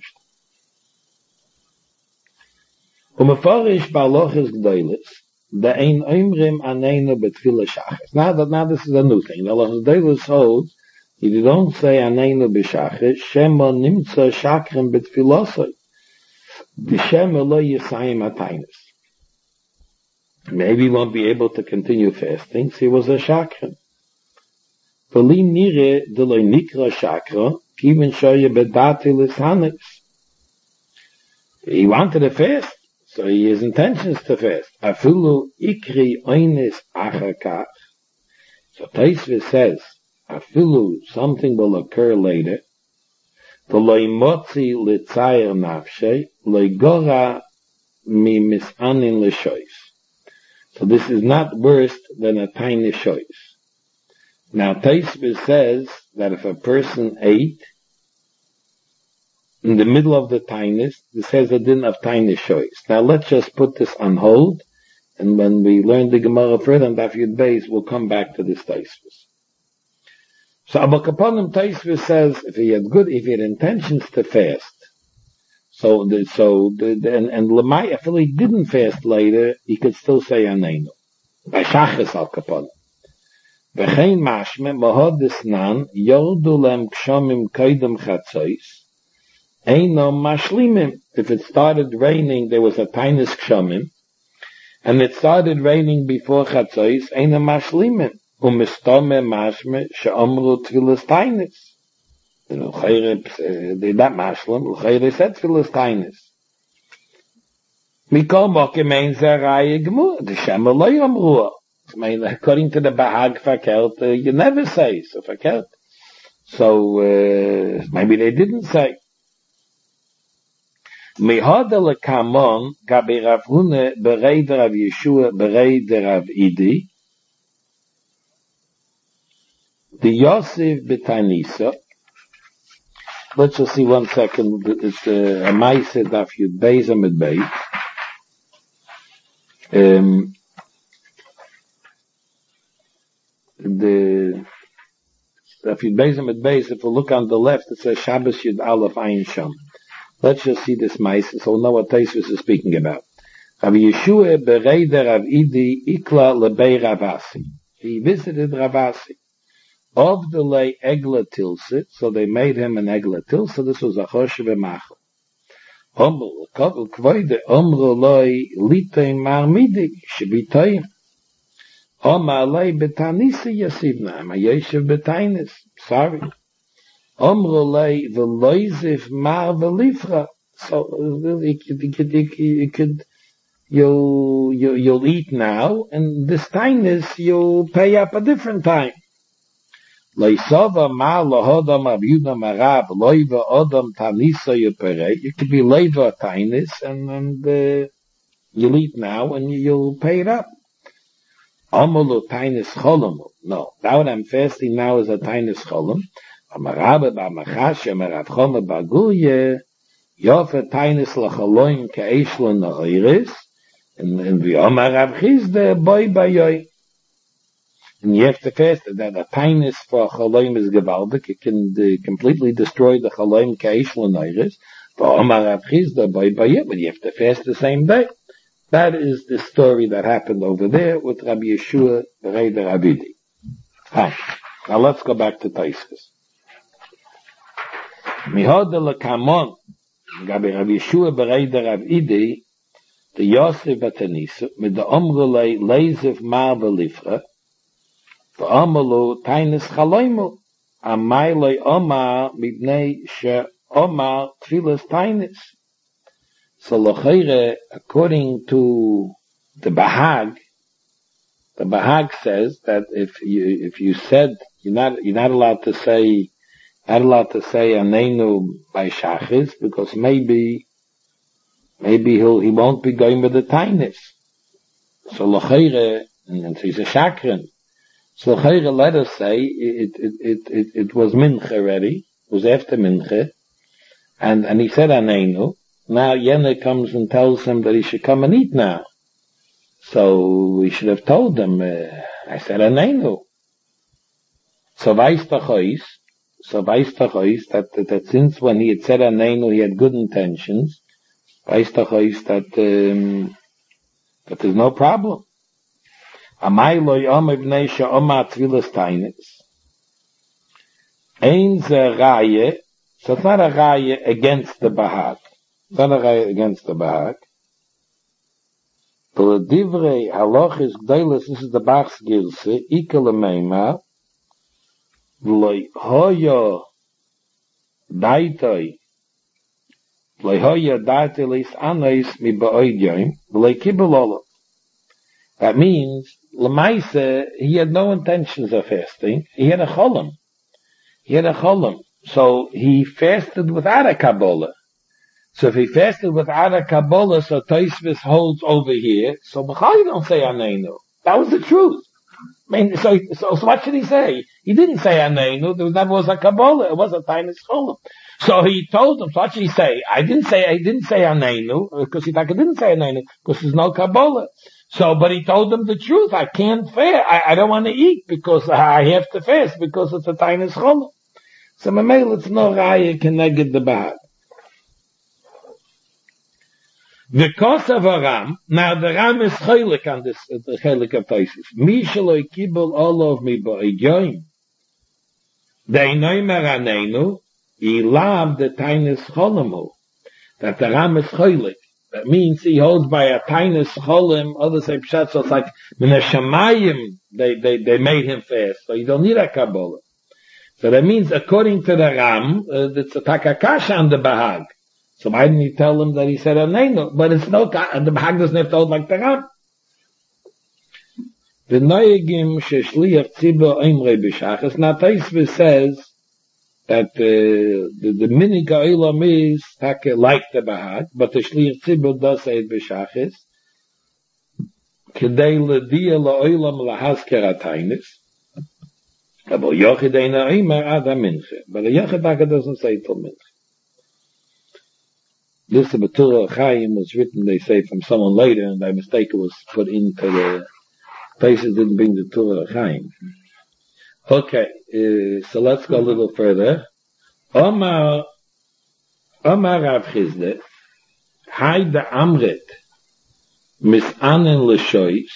Umefarish ba'alochis g'doilis, the ein oimrim aneinu betfila shachas. Now that, now this is a new thing. The alochis g'doilis holds, if you don't say aneinu b'shachas, shema nimtza shakrim betfilosoi. B'shema lo yisayim atainis. Maybe he won't be able to continue fasting, so he was a shakran. V'li nire d'loi nikra shakra, kiven shoye bedati l'sanis. He wanted to fast, so he has intentions to fast. Afilu ikri oinis achakach. So Tosfos says, afilu, something will occur later. V'loi motzi l'tzayir nafshe, loi gora mi misanin l'shois. So this is not worse than a tiny choice. Now Tosfos says that if a person ate in the middle of the tinus, this says a din of tiny choice. Now let's just put this on hold, and when we learn the Gemara further on Daf Yud Beis, we'll come back to this Tosfos. So Abba Kaponim Tosfos says if he had good, if he had intentions to fast, So, the, so, the, the, and, and Lemay, if he didn't fast later, he could still say Aneinu. By Shachas al Kapon. V'chein mashme, mohod desnan, yordu lem kshomim kaidem chatzois, eino mashlimim. If it started raining, there was a tainis kshomim, and it started raining before chatzois, eino mashlimim. umistome mashme she'amru tfilas tainis. They that mashlam, l'chayre said tfilas tainis. Mikol moke means a raya gemur. The Shema lo yomruah. I mean, according to the Bahag Fakelt, uh, you never say so Fakelt. So uh, maybe they didn't say. Mihada lekamon gabi Rav Huna berei Rav Yeshua berei Rav Idi. The Yosef B'Tanisa. Let's just see one second. It's uh, a Maaseh Daf Yud Beis Amud Beis. Um, the Daf Yud Beis Amud Beis. If we look on the left, it says Shabbos Yud Aleph Ayin Sham. Let's just see this Maaseh, so we'll know what Tosfos is speaking about. Rav Yeshua berei Rav Idi ikla lebei Ravasi. He visited Ravasi. Of the lay egla tilsit, so they made him an egla tilsit. This was a choshev emachel. Omru kvoide omru loy litein marmidi shebitoyim. Omar lay betanisi yasivna. Am yeshiv betainis. Sorry. Omru lay veloizif mar velifra. So you could, you could, you you you'll eat now, and this tainis you'll pay up a different time. Leisova ma lohodam abyuda marab loiva odam tanisa yupere. You could be leiva tainis and and uh, you'll eat now and you'll pay it up. Amolu tainis cholam. No, now when I'm fasting now is a tainis cholam. Amarabe ba machashe marav choma baguye yofe tainis lachaloim ke'eshlon na'oiris and and vi amarav chizde boy bayoy. And you have to fast that a tainis for chaloim is gevaldik. It can uh, completely destroy the chaloim keish l'neiris. For Omar Rav Chizda by bayit, but you have to fast the same day. That is the story that happened over there with Rabbi Yeshua berei Rav Idi. Fine. Now let's go back to Tosfos. Mihoda lekamon gabi Rabbi Yeshua berei Rav Idi the Yosef B'Tanisa with the omrulei leizif mar v'lifra. V'amalu tainis chaloimu amayloi omar mibnei she omar tfilas tainis. So l'chayre, according to the Bahag, the Bahag says that if you if you said you're not you're not allowed to say not allowed to say anenu by shachis because maybe maybe he'll he won't be going with the tainis. So l'chayre, and he's a shakran. So Chayre, let us say it it it it, it was mincha already. It was after mincha, and and he said aneinu. Now Yene comes and tells him that he should come and eat now. So we should have told him. Uh, I said aneinu. So weiß tachois. So weiß tachois that, that that since when he had said aneinu, he had good intentions. Weiß tachois that um, that there's no problem. Amay lo yom ibnei she'omar tfilas tainis. Ein ze raya, so it's not a raya against the Bahag. It's not a raya against the Bahag. But the divrei halachis gdeilis, this is the Bach's gilse, ikel meima, v'lo hoya daitoi, v'lo hoya daitoi lis anais mi ba'oid yoim, v'lo kibel olav. That means, Lamaisa, he had no intentions of fasting. He had a cholam. He had a cholam. So he fasted without a Kabbalah. So if he fasted without a Kabbalah, so Tosfos holds over here. So B'chai don't say Aneinu. That was the truth. I mean, so, so, so what should he say? He didn't say Aneinu. There never was a Kabbalah. It was a tainis cholam. So he told them, so what should he say? I didn't say, I didn't say Aneinu, because he didn't say Aneinu, because there's no Kabbalah. So, but he told them the truth. I can't fast. I, I don't want to eat because I have to fast because it's a tainis cholam. So Mamel, it's no raya connected the Bahag. The cost of a Ram, now the Ram is chaylik on this, the chaylik of Tosfos. Mi shaloi kibul olav mi ba'idyoim. De'inoi meraneinu, ilav the tainis cholamu. That the Ram is chaylik. That means he holds by a tainis cholim, others say pshat, so it's like, min ha-shamayim, they, they, they made him fast, so you don't need a Kabbalah. So that means, according to the Ram, uh, it's a takakasha on the Bahag. So why didn't he tell him that he said a name? But it's no, and the Bahag doesn't have to hold like the Ram. The Noyegim sheshliach tzibur oimrei b'shachas. Now Taisvis says that uh, the, the minig ha'olam is like the Bahag, but the shliach tzibur does say it b'shachas. Kedei l'diya la'olam lahazker ataynis. But the Yochid eina oimer ad ha-minche. But the Yochid doesn't say till minche. This Betura Chaim was written, they say, from someone later, and by mistake it was put into the places didn't bring the Torah Chaim. Okay, uh, so let's go a little further. Omar, Omar Rav Chizde, Hayda Amrit, Misanen L'shois,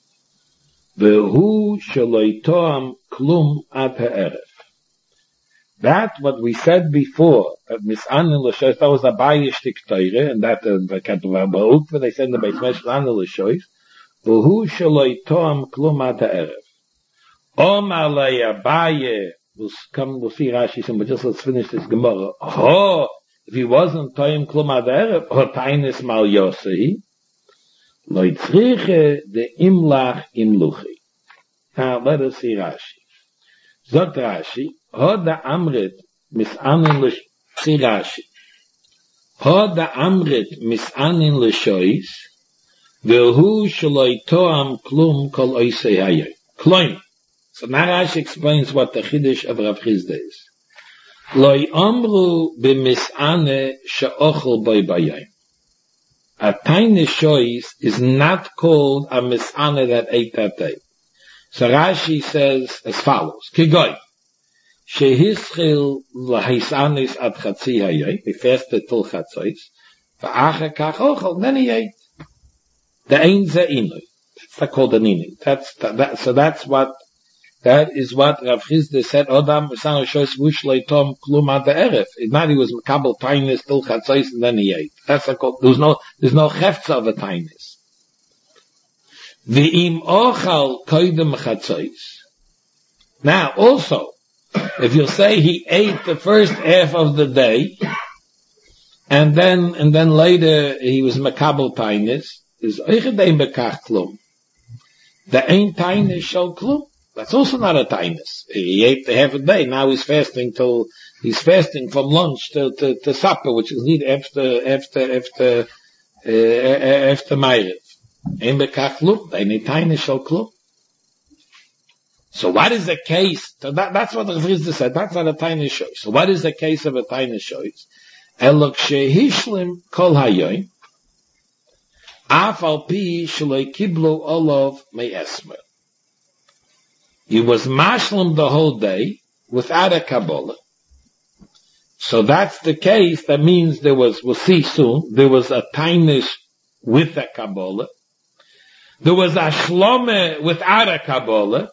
Vehu Shaloi Toam Klum Ad Ha'erev. That, what we said before, that Misanen L'shois, that was a Bayishtik Teire, and that, uh, the Katuvar Ba'uk, they said in the Beis Misanen L'shois, V'hu shaloi toam klum ad ha'erev. Omar lei Abaye, we'll come, we'll see Rashi soon, but just let's finish this Gemara. Oh, if he wasn't toam klum ad ha'erev, ho tainis mal yosehi, lo yitzriche de imlach imluchi. Now, let us see Rashi. Zot Rashi, ho da amrit misanin l'shois, see Rashi. Ho da amrit misanin l'shois, Vehu shaloi toam klum kol oisei hayay. Kloim. So now Rashi explains what the Chiddush of Rav Chizda is. Loi amru b'misane she'ochel boi bayayim. A tiny choice is not called a misane that ate that day. So Rashi says as follows. Kigoy. Shehischil lahisanis ad chatzi hayay. He fasted till chatzos. V'acher kach ochel. Then he ate. The ein ze inui. That's called an inui. That's that. So that's what that is what Rav Chizda said. Odam b'sanu shoyis v'ushlei tom klum ad ha'erev. It's not he was makabel tainis till chatzos and then he ate. That's a called. There's no there's no hefza of a tainis. V'im ochal koydem chatzos. Now also, if you say he ate the first half of the day, and then and then later he was makabel tainis. Is oichedein bekach klum. The ain't tainis shall klum. That's also not a tainis. He ate the half a day. Now he's fasting till he's fasting from lunch to to, to supper, which is need after after after uh, after Ma'ariv. Ein bekach klum. The ain't tainis shall klum. So what is the case? So that, that's what the Chizda said. That's not a tainis choice. So what is the case of a tainis choice? Elok shehishlim kol hayoyim. Afal pi shaloi kiblu olav me'esmer. He was mashlim the whole day without a Kabbalah. So that's the case. That means there was, we'll see soon, there was a tainish with a Kabbalah. There was a shlome without a Kabbalah.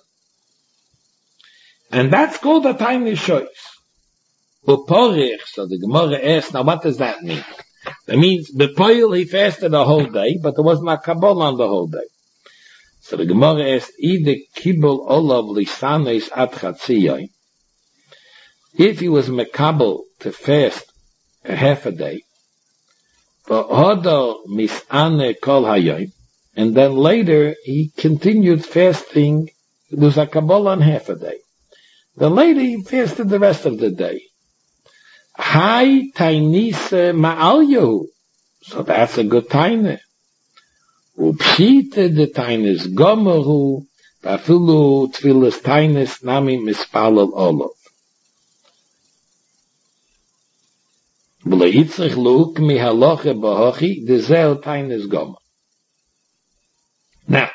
And that's called a tainish choice. Uporich, so the Gemara asks, now what does that mean? That means, Bepoil he fasted the whole day, but there wasn't a Kabbalah on the whole day. So the Gemara asked, Ide kibul olav lisanes at chatziyai. If he was mekabel to fast a half a day, v'hodo misane kol hayom, and then later he continued fasting, there was a Kabbalah on half a day. Then later he fasted the rest of the day. Hai tainise ma'al yehu. So that's a good taine. Upshite de taines gomeru, bafilu tfilis taines nami mispalel olav. Bleitzich luuk mi haloche bahochi, de zel taines gomer. Now,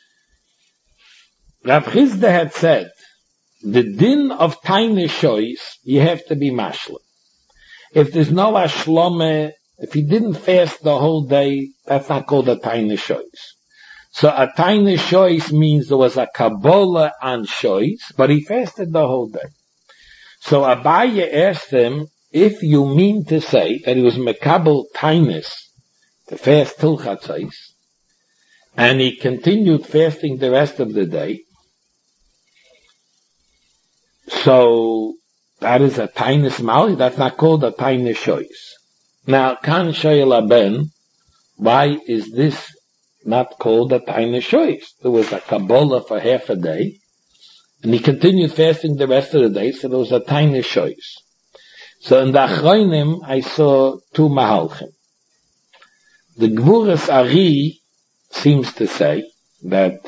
Rav Chizda had said, the din of taine choice, you have to be mashlim. If there's no ashlome, if he didn't fast the whole day, that's not called a taine choice. So a taine choice means there was a Kabbalah on choice, but he fasted the whole day. So Abaye asked him, if you mean to say that he was mekabel tainus to fast till Chatzos, and he continued fasting the rest of the day. So that is a tainis mali. That's not called a tainis shois. Now, kan shoyel ben, why is this not called a tainis shois? There was a Kabbalah for half a day, and he continued fasting the rest of the day, so there was a tainis shois. So in the Achronim, I saw two mahalchim. The Gvuras Ari seems to say that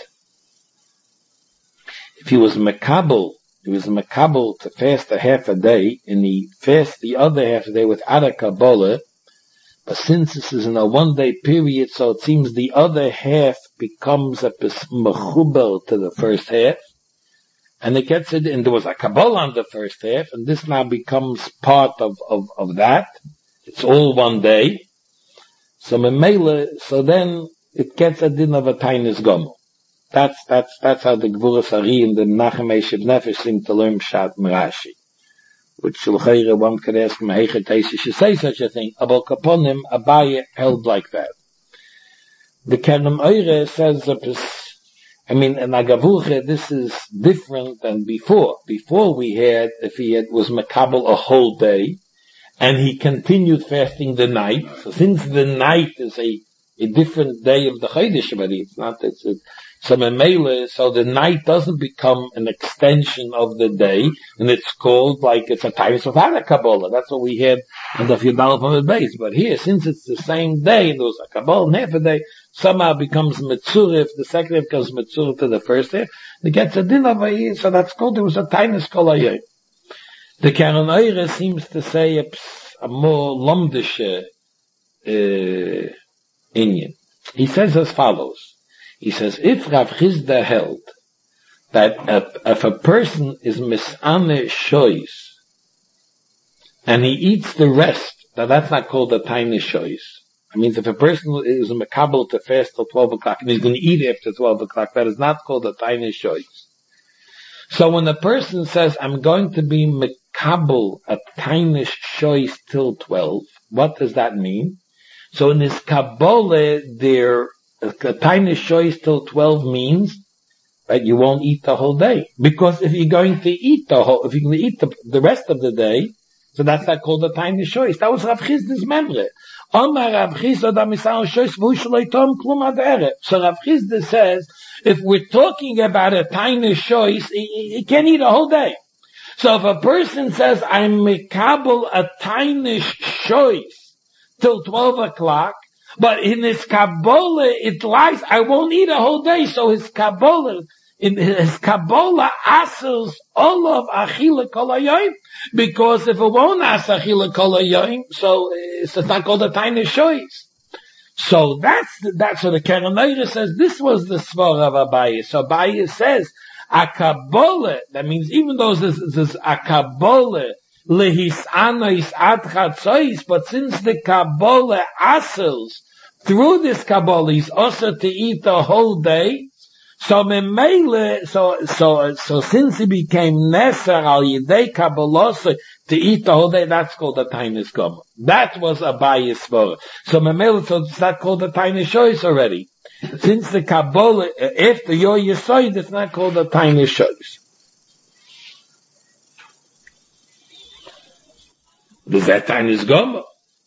if he was Mekabel, he was Mekabel to fast a half a day, and he fasted the other half a day without a Kabbalah, but since this is in a one-day period, so it seems the other half becomes a mechuber to the first half, and it gets it, and there was a Kabbalah on the first half, and this now becomes part of, of, of that. It's all one day. So Memele, so then it gets a din of a tainis gomel. That's, that's, that's how the Gvuras Ari and the Menachem Eshev Nefesh seem to learn Pshat Rashi. Which Shulchayra, one could ask him, Heiche Teisi should say such a thing. Abel Kaponim, Abaye held like that. The Kerem Eure says, I mean, in Agavulche, this is different than before. Before we had, if he had, was Makabel a whole day, and he continued fasting the night. So since the night is a, a different day of the Chodesh, but it's not, it's a, so Memele, so the night doesn't become an extension of the day, and it's called like it's a Tainis without a Kabbalah. That's what we had on the Yudal from the base. But here, since it's the same day, and there was a Kabbalah and half a day, somehow becomes Metzurif, the second half becomes Metzurif to the first half. It gets a din of a year, so that's called, there was a Tainis Kol HaYom. The Karen Eure seems to say a, a more lomdische uh, Inyan. He says as follows. He says, if Rav Chizda held that if, if a person is misane shois and he eats the rest, now that's not called a tiny shois. I mean, if a person is a makabel to fast till twelve o'clock and he's going to eat after twelve o'clock, that is not called a tiny shois. So when a person says, I'm going to be makabel a tiny shois till twelve, what does that mean? So in this Kabbalah, there a tiny shois till twelve means that you won't eat the whole day. Because if you're going to eat the whole, if you're going to eat the, the rest of the day, so that's not called a tiny shois. That was Rav Chizda's memory. Omar Rav Chizda da misal shois v'ushalei tom klum adere. So Rav Chizda says, if we're talking about a tiny shois, you can't eat a whole day. So if a person says, I'm mekabel a tiny shois till twelve o'clock, but in his Kabbalah, it lies, I won't eat a whole day. So his Kabbalah, in his Kabbalah, asers all of Achila Kol HaYom, because if it won't ask Achila Kol HaYom, so it's not called a tiny shois. So that's, that's what the Keren Eure says. This was the Svar of Abaye. So Abaye says, a Kabbalah, that means even though this is a Kabbalah, lehisanois ad chatzois, but since the Kabbalah asels, through this Kabbalah, he's also to eat the whole day, so memele, so, so, so since he became Neser al Yidei Kabbalah, to eat the whole day, that's called a tainis gomel. That was Abaye's svara. So memele, so it's not called a tainis shois already. Since the Kabbalah, after your Yesoid, it's not called a tainis shois. Does that tainis gomel?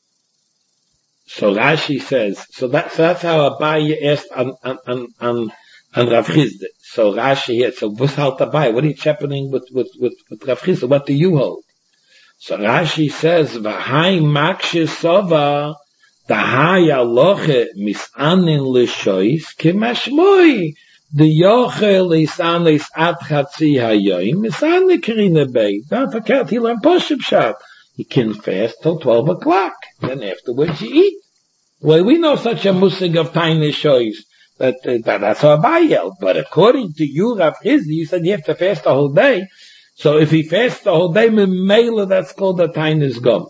So Rashi says, so, that, so that's how Abaye asked on, on, on, on, on Rav Chizda. So Rashi here, so what's halt Abaye? What are you happening with, with, with, with Rav Chizda? What do you hold? So Rashi says, V'hai makshe sova, Dahai aloche misanin l'shois, kemashmoi, the yoche l'sanis at chatzi hayoim, misan l'kerine bei. Don't forget, he learned Poshup Shat. You can fast till twelve o'clock. Then afterwards you eat. Well, we know such a musig of tiny shows that, uh, that that's how Abaye held. But according to you, Rav Chizda, you said you have to fast the whole day. So if he fasts the whole day, memela, that's called a tainis gomel.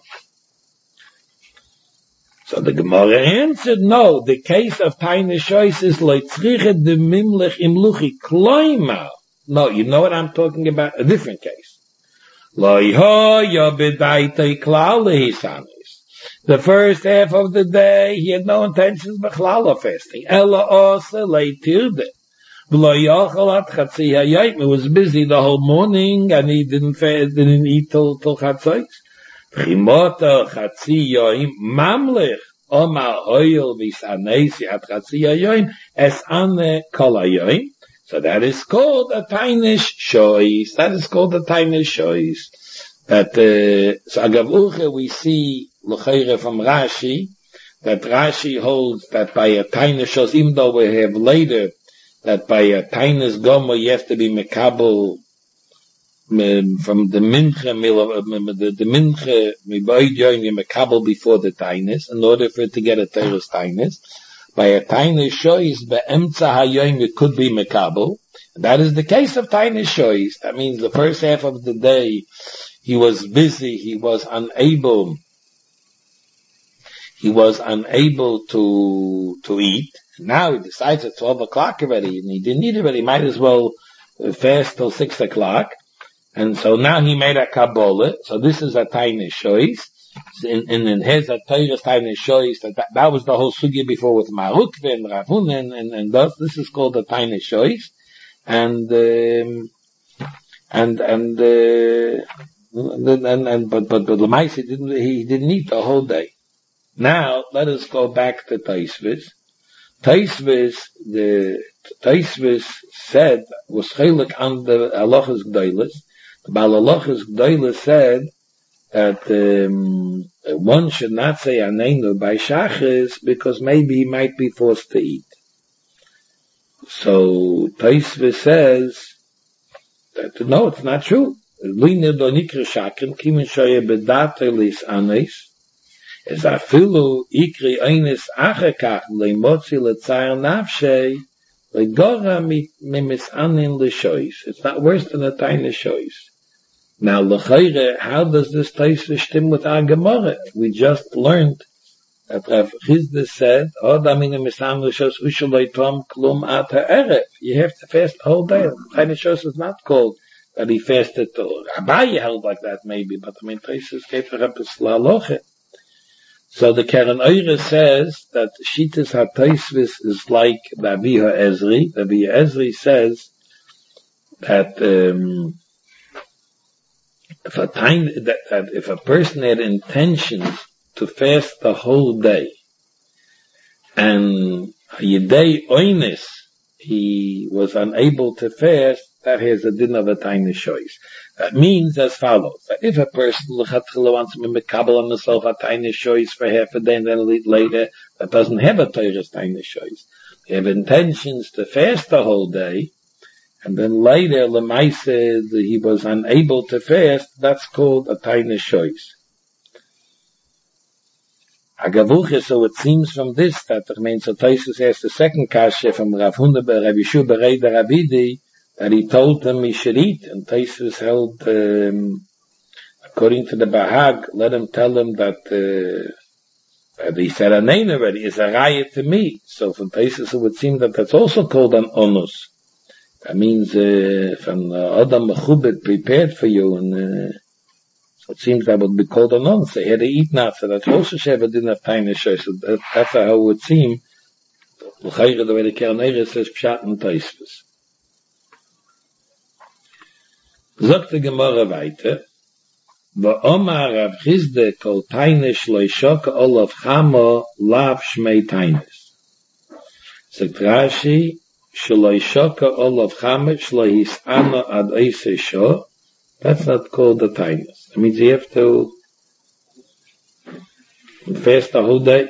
So the Gemara answered, no, the case of tainis shows is loitzriche de mimlech imluchi kloima. No, you know what I'm talking about? A different case. Lo ho yo bedaitei klal lehisanis. The first half of the day, he had no intentions of fasting. Ella also leitirde. He was busy the whole morning, and he didn't didn't eat till till chatzos. Chimota chatzi yoim mamlich omar oil visanesi at chatzi yoim es ane kol yoim. So that is called a tainish shois. That is called a tainish shois. That uh, so agavuche we see l'chayre from Rashi that Rashi holds that by a tainish shois, even though we have later that by a tainus gomo you have to be mekabel from the minche, the, the minche, you mekabel before the tainus, in order for it to get a teres tainus. By a tainus shois, be'emtza hayoim, it could be mekabel. That is the case of tainus shois. That means the first half of the day, he was busy, he was unable, he was unable to, to eat. Now he decides at twelve o'clock already, and he didn't eat already. He might as well fast till six o'clock. And so now he made a Kabbalah. So this is a tiny shois. In, in, in his a Torah's tiny shois, that, that, that was the whole sugya before with Marukve and Ravun and, and, and thus, this is called a tiny shois. And, um, and, and, uh, and, and, and, but, but, but Lamais, he didn't, he didn't eat the whole day. Now, let us go back to Taisvis. Taisvis, the Taisvis said, was chelik on the Halachas Gdeilis. The Baal Halachas Gdeilis said that um, one should not say Aneinu by Shachris because maybe he might be forced to eat. So Taisvis says that no, it's not true. Lina do nikra shakrim kimin shoye bedatelis anes. Es afilu ikri eines achekach leimotzi letzayr nafshei legora mimisanin l'shois. It's not worse than a tiny shois. Now l'chayre, how does this taisve stem with our Gemara? We just learned that Rav Chizda said, "Odam in misan l'shois ushalei tom klum at ha'erev." You have to fast the whole day. Tiny shois is not called that he fasted till Abaye held like that maybe, but I mean taisves gave her up a slaloche. So the Keren Eure says that Shitas HaTaisvis is like the Aviha Ezri. The Aviha Ezri says that, um, if a time, that, that if a person had intentions to fast the whole day, and Yedei Oines, he was unable to fast, that has a din of a tiny choice. That means as follows, that if a person wants to make Kabbalah on himself a tiny choice for half a day and then later, that doesn't have a Torah's tiny choice. They have intentions to fast the whole day, and then later, Lemaise, he was unable to fast, that's called a tiny choice. Agavuche, so it seems from this that the means so Taisus has the second kasha from Rav Huna Rav Yeshua Berei Rabidi, that he told them he should eat, and Taisus held, um, according to the Bahag, let him tell him that, uh, that he said a name already, is a raya to me. So from Taisus it would seem that that's also called an onus. That means, uh, from uh, Adam Mechubet prepared for you, and, uh, so it seems that would be called an onus. They had to eat not, so that's also Sheva didn't have time to show, so that, that's how it would seem. The way the Keren Eure says Pshat and Taisus. Sagt die Gemara weiter, V'omar Rav Chizde kol tainish lo yishoka olav chamo lav shmei tainis. Sagt Rashi, shelo yishoka olav chamo shlo his'ano ad eisei sho, that's not called the tainis. That means you have to fast the whole day.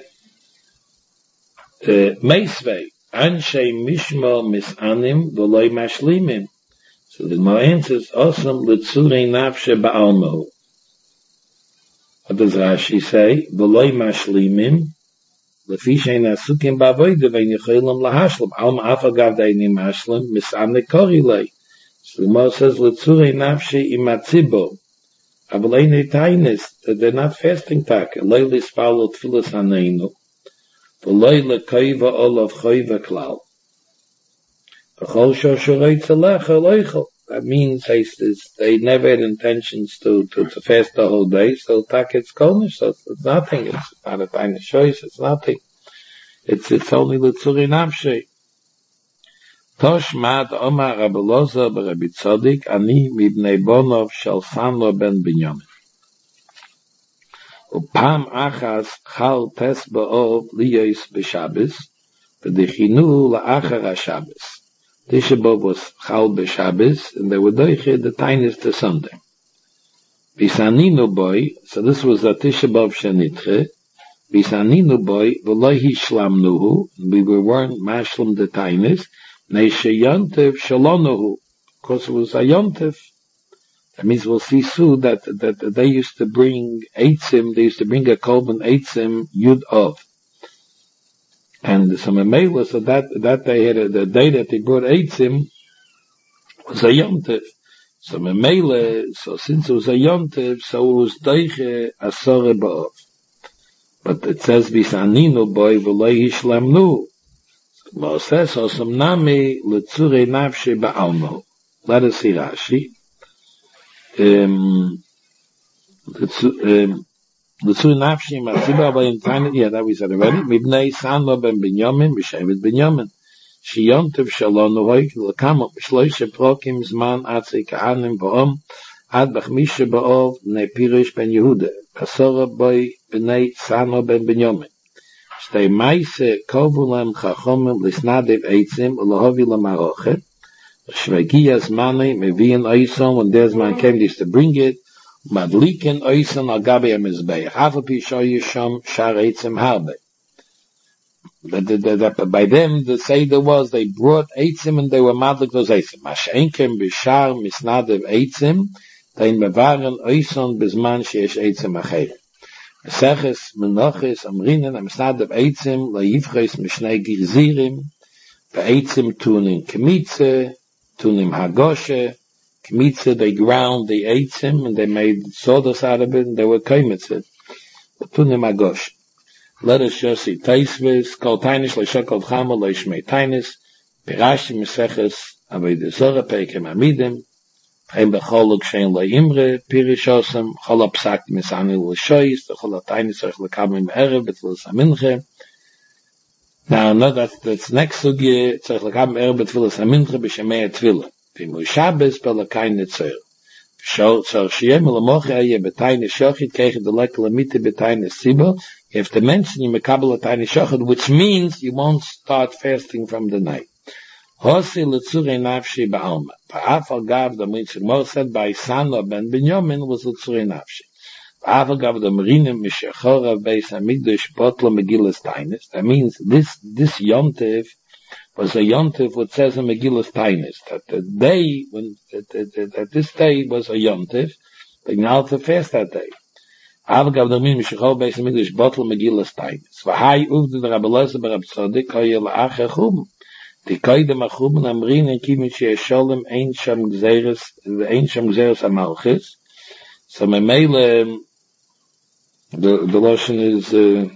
Meisvei, anshei mishmo mis'anim v'loi mashlimim. So the Gemara answers, Osam l'tzurei nafshe ba'almo. What does Rashi say? V'loi mashlimim, l'fi shein asukim ba'avoide ve'in yicholim lahashlim. Alma afa gav de'ini mashlim, mis'am nekorilei. So the Gemara says, l'tzurei nafshe imatzibo. Avalei netainis, that they're not fasting tak. Eloi l'spalo tfilas haneinu. V'loi l'koiva olav choiva klal. V'chol shosharei tzelecha loichel. That means they, they never had intentions to, to, to fast the whole day, so tak it's konish, so it's nothing, it's not a tiny choice, it's nothing. It's, it's only the tzuri nafshi. Toshmat Omar Rabbi Loza Rabbi Tzodik, Ani mibnei bonov shel Sanlo ben Binyamin. Upam achas chal tes ba'ov liyos b'Shabbos, v'dichinu la'achar HaShabbos. Tisha B'Av was chal b'Shabbos, and they were doiche the tiniest to Sunday. Bisaninu boy, so this was a Tisha B'Av shenitche, Bisaninu boy, v'loi hishlamnuhu, we were weren't mashlam the tiniest, Neishe Yontev Shalonuhu, because it was a Yontev. That means we'll see soon that, that they used to bring Eitzim, they used to bring a Korban Eitzim Yud of. And some Memela, so that, that they had, a, the day that they brought Eitzim was a Yontev. So Memela, so since it was a Yontev, so it was Deiche Asore Ba'ov. But it says, Bisaninu boy, v'loi hishlamnu. Moses osam nami letzure nafshi ba'almo. Let us see Rashi. Um, letzure nafshi matziba b'yim tainet. Yeah, that we said already. Mibnei Sanlo ben Binyamin b'shevet Binyamin. Shiyontev shalonu hoik l'kamot b'shloishe prokim zman atzei ka'anim ba'om ad b'chmishe ba'ov b'nei Pirish ben Yehuda. Kasora boy b'nei Sanlo ben Binyamin. Stay meise kovulem chachomim lisnadev eitzim ulahovi lamarochet. Shvegiyas mani mevian oison, when there's man came, they used to bring it. Madliken oison al gabi amizbeich. Half a pisho yisham shar eitzim harbe. By them, the seder was, they brought eitzim and they were madlik those eitzim. Mashenkem bishar misnadev eitzim, tein mevaren oison bizman sheesh eitzim acher. Seches Menachos Amrinen am Snadav Eitzim Layivches Mishnei Girzirim Be'eitzim Tunim Kemitze Tunim Hagoshe Kemitze. They ground the Eitzim and they made sawdust out of it and they were Kemitze Tunim Hagoshe. Let us just see Taisves Kol Tainish Leishakol Chama Leishmei Tainis Pirashi Meseches Aved Zora Peikem Amidim Ein becholog shein leimre pirishosem chol psak misani l'shoyis the chol tiny tzarich lekabel erev betfilas haminche. Now, no, that's that's next sugye tzarich lekabel erev betfilas haminche b'shemei tefillah. V'mu Shabbos belakayin netzer. So so shiyem l'mocha ye betayne shochit keiche delek lemite betayne sibo. You have to mention you mekabel a tiny shochit, which means you won't start fasting from the night. Hosi letzure nafshi ba'alma. Va'afal gav the mitzvah said by Sanlo ben Binyamin was letzure nafshi. Va'afal gav the marinim mishachora beis hamikdash botla megillas tainis. That means this this yontiv was a yontiv what says in megillas tainis that the day when that, that, that this day was a yontiv, they now to fast that day. Va'afal gav the marinim mishachora beis hamikdash botla megillas tainis. V'hai uvdi the Rabbi Loza bar Rabbi Tzodik koyel achachum. Die Kaide Machuben Amrin and Kimichi Sholem Ein Sham Gzeres, the Ein Sham Gzeres Amalchis. So my mail, um, the, the lotion is, uh,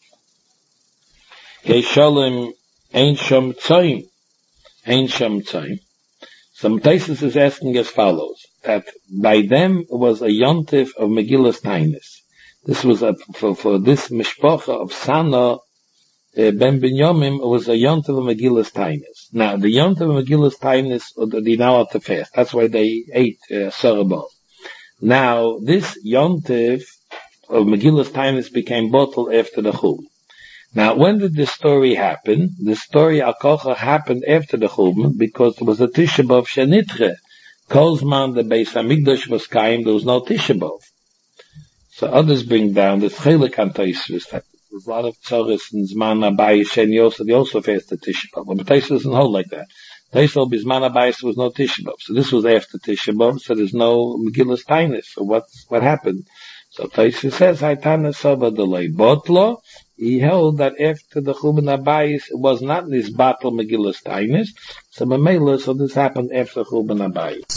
He Sholem Ein Sham Tzoim, Ein Sham Tzoim. Some Taisus is asking as follows, that by them was a yontif of Megillas Tainis. This was a, for, for this mishpacha of Sana, Uh, Ben Binyamin was a Yontiv of Megillas Tainis. Now, the Yontiv of Megillas Tainis, they now have to fast. That's why they ate uh, Sorabol. Now, this Yontiv of Megillas Tainis became bottled after the Chul. Now, when did this story happen? The story Al-Kocha happened after the Chul because there was a Tisha B'Av Shenitre. Kolzman, the Beis HaMikdash was Kaim, there was no Tisha B'Av. So others bring down this Chelik Antaisvis that there's a lot of tzoris and Zman Abayis Shen Yosef, they also fasted Tisha B'Av. But Taisa doesn't hold like that. Taisa be Zman Abayis, there was no Tisha B'Av. So this was after Tisha B'Av, so there's no Megillas Tainis. So what, what happened? So Taisa says, Haitana Saba Delay Botlo. He held that after the Churban Abayis, it was not this battle Megillas Tainis. So Mamela, so this happened after Churban Abayis.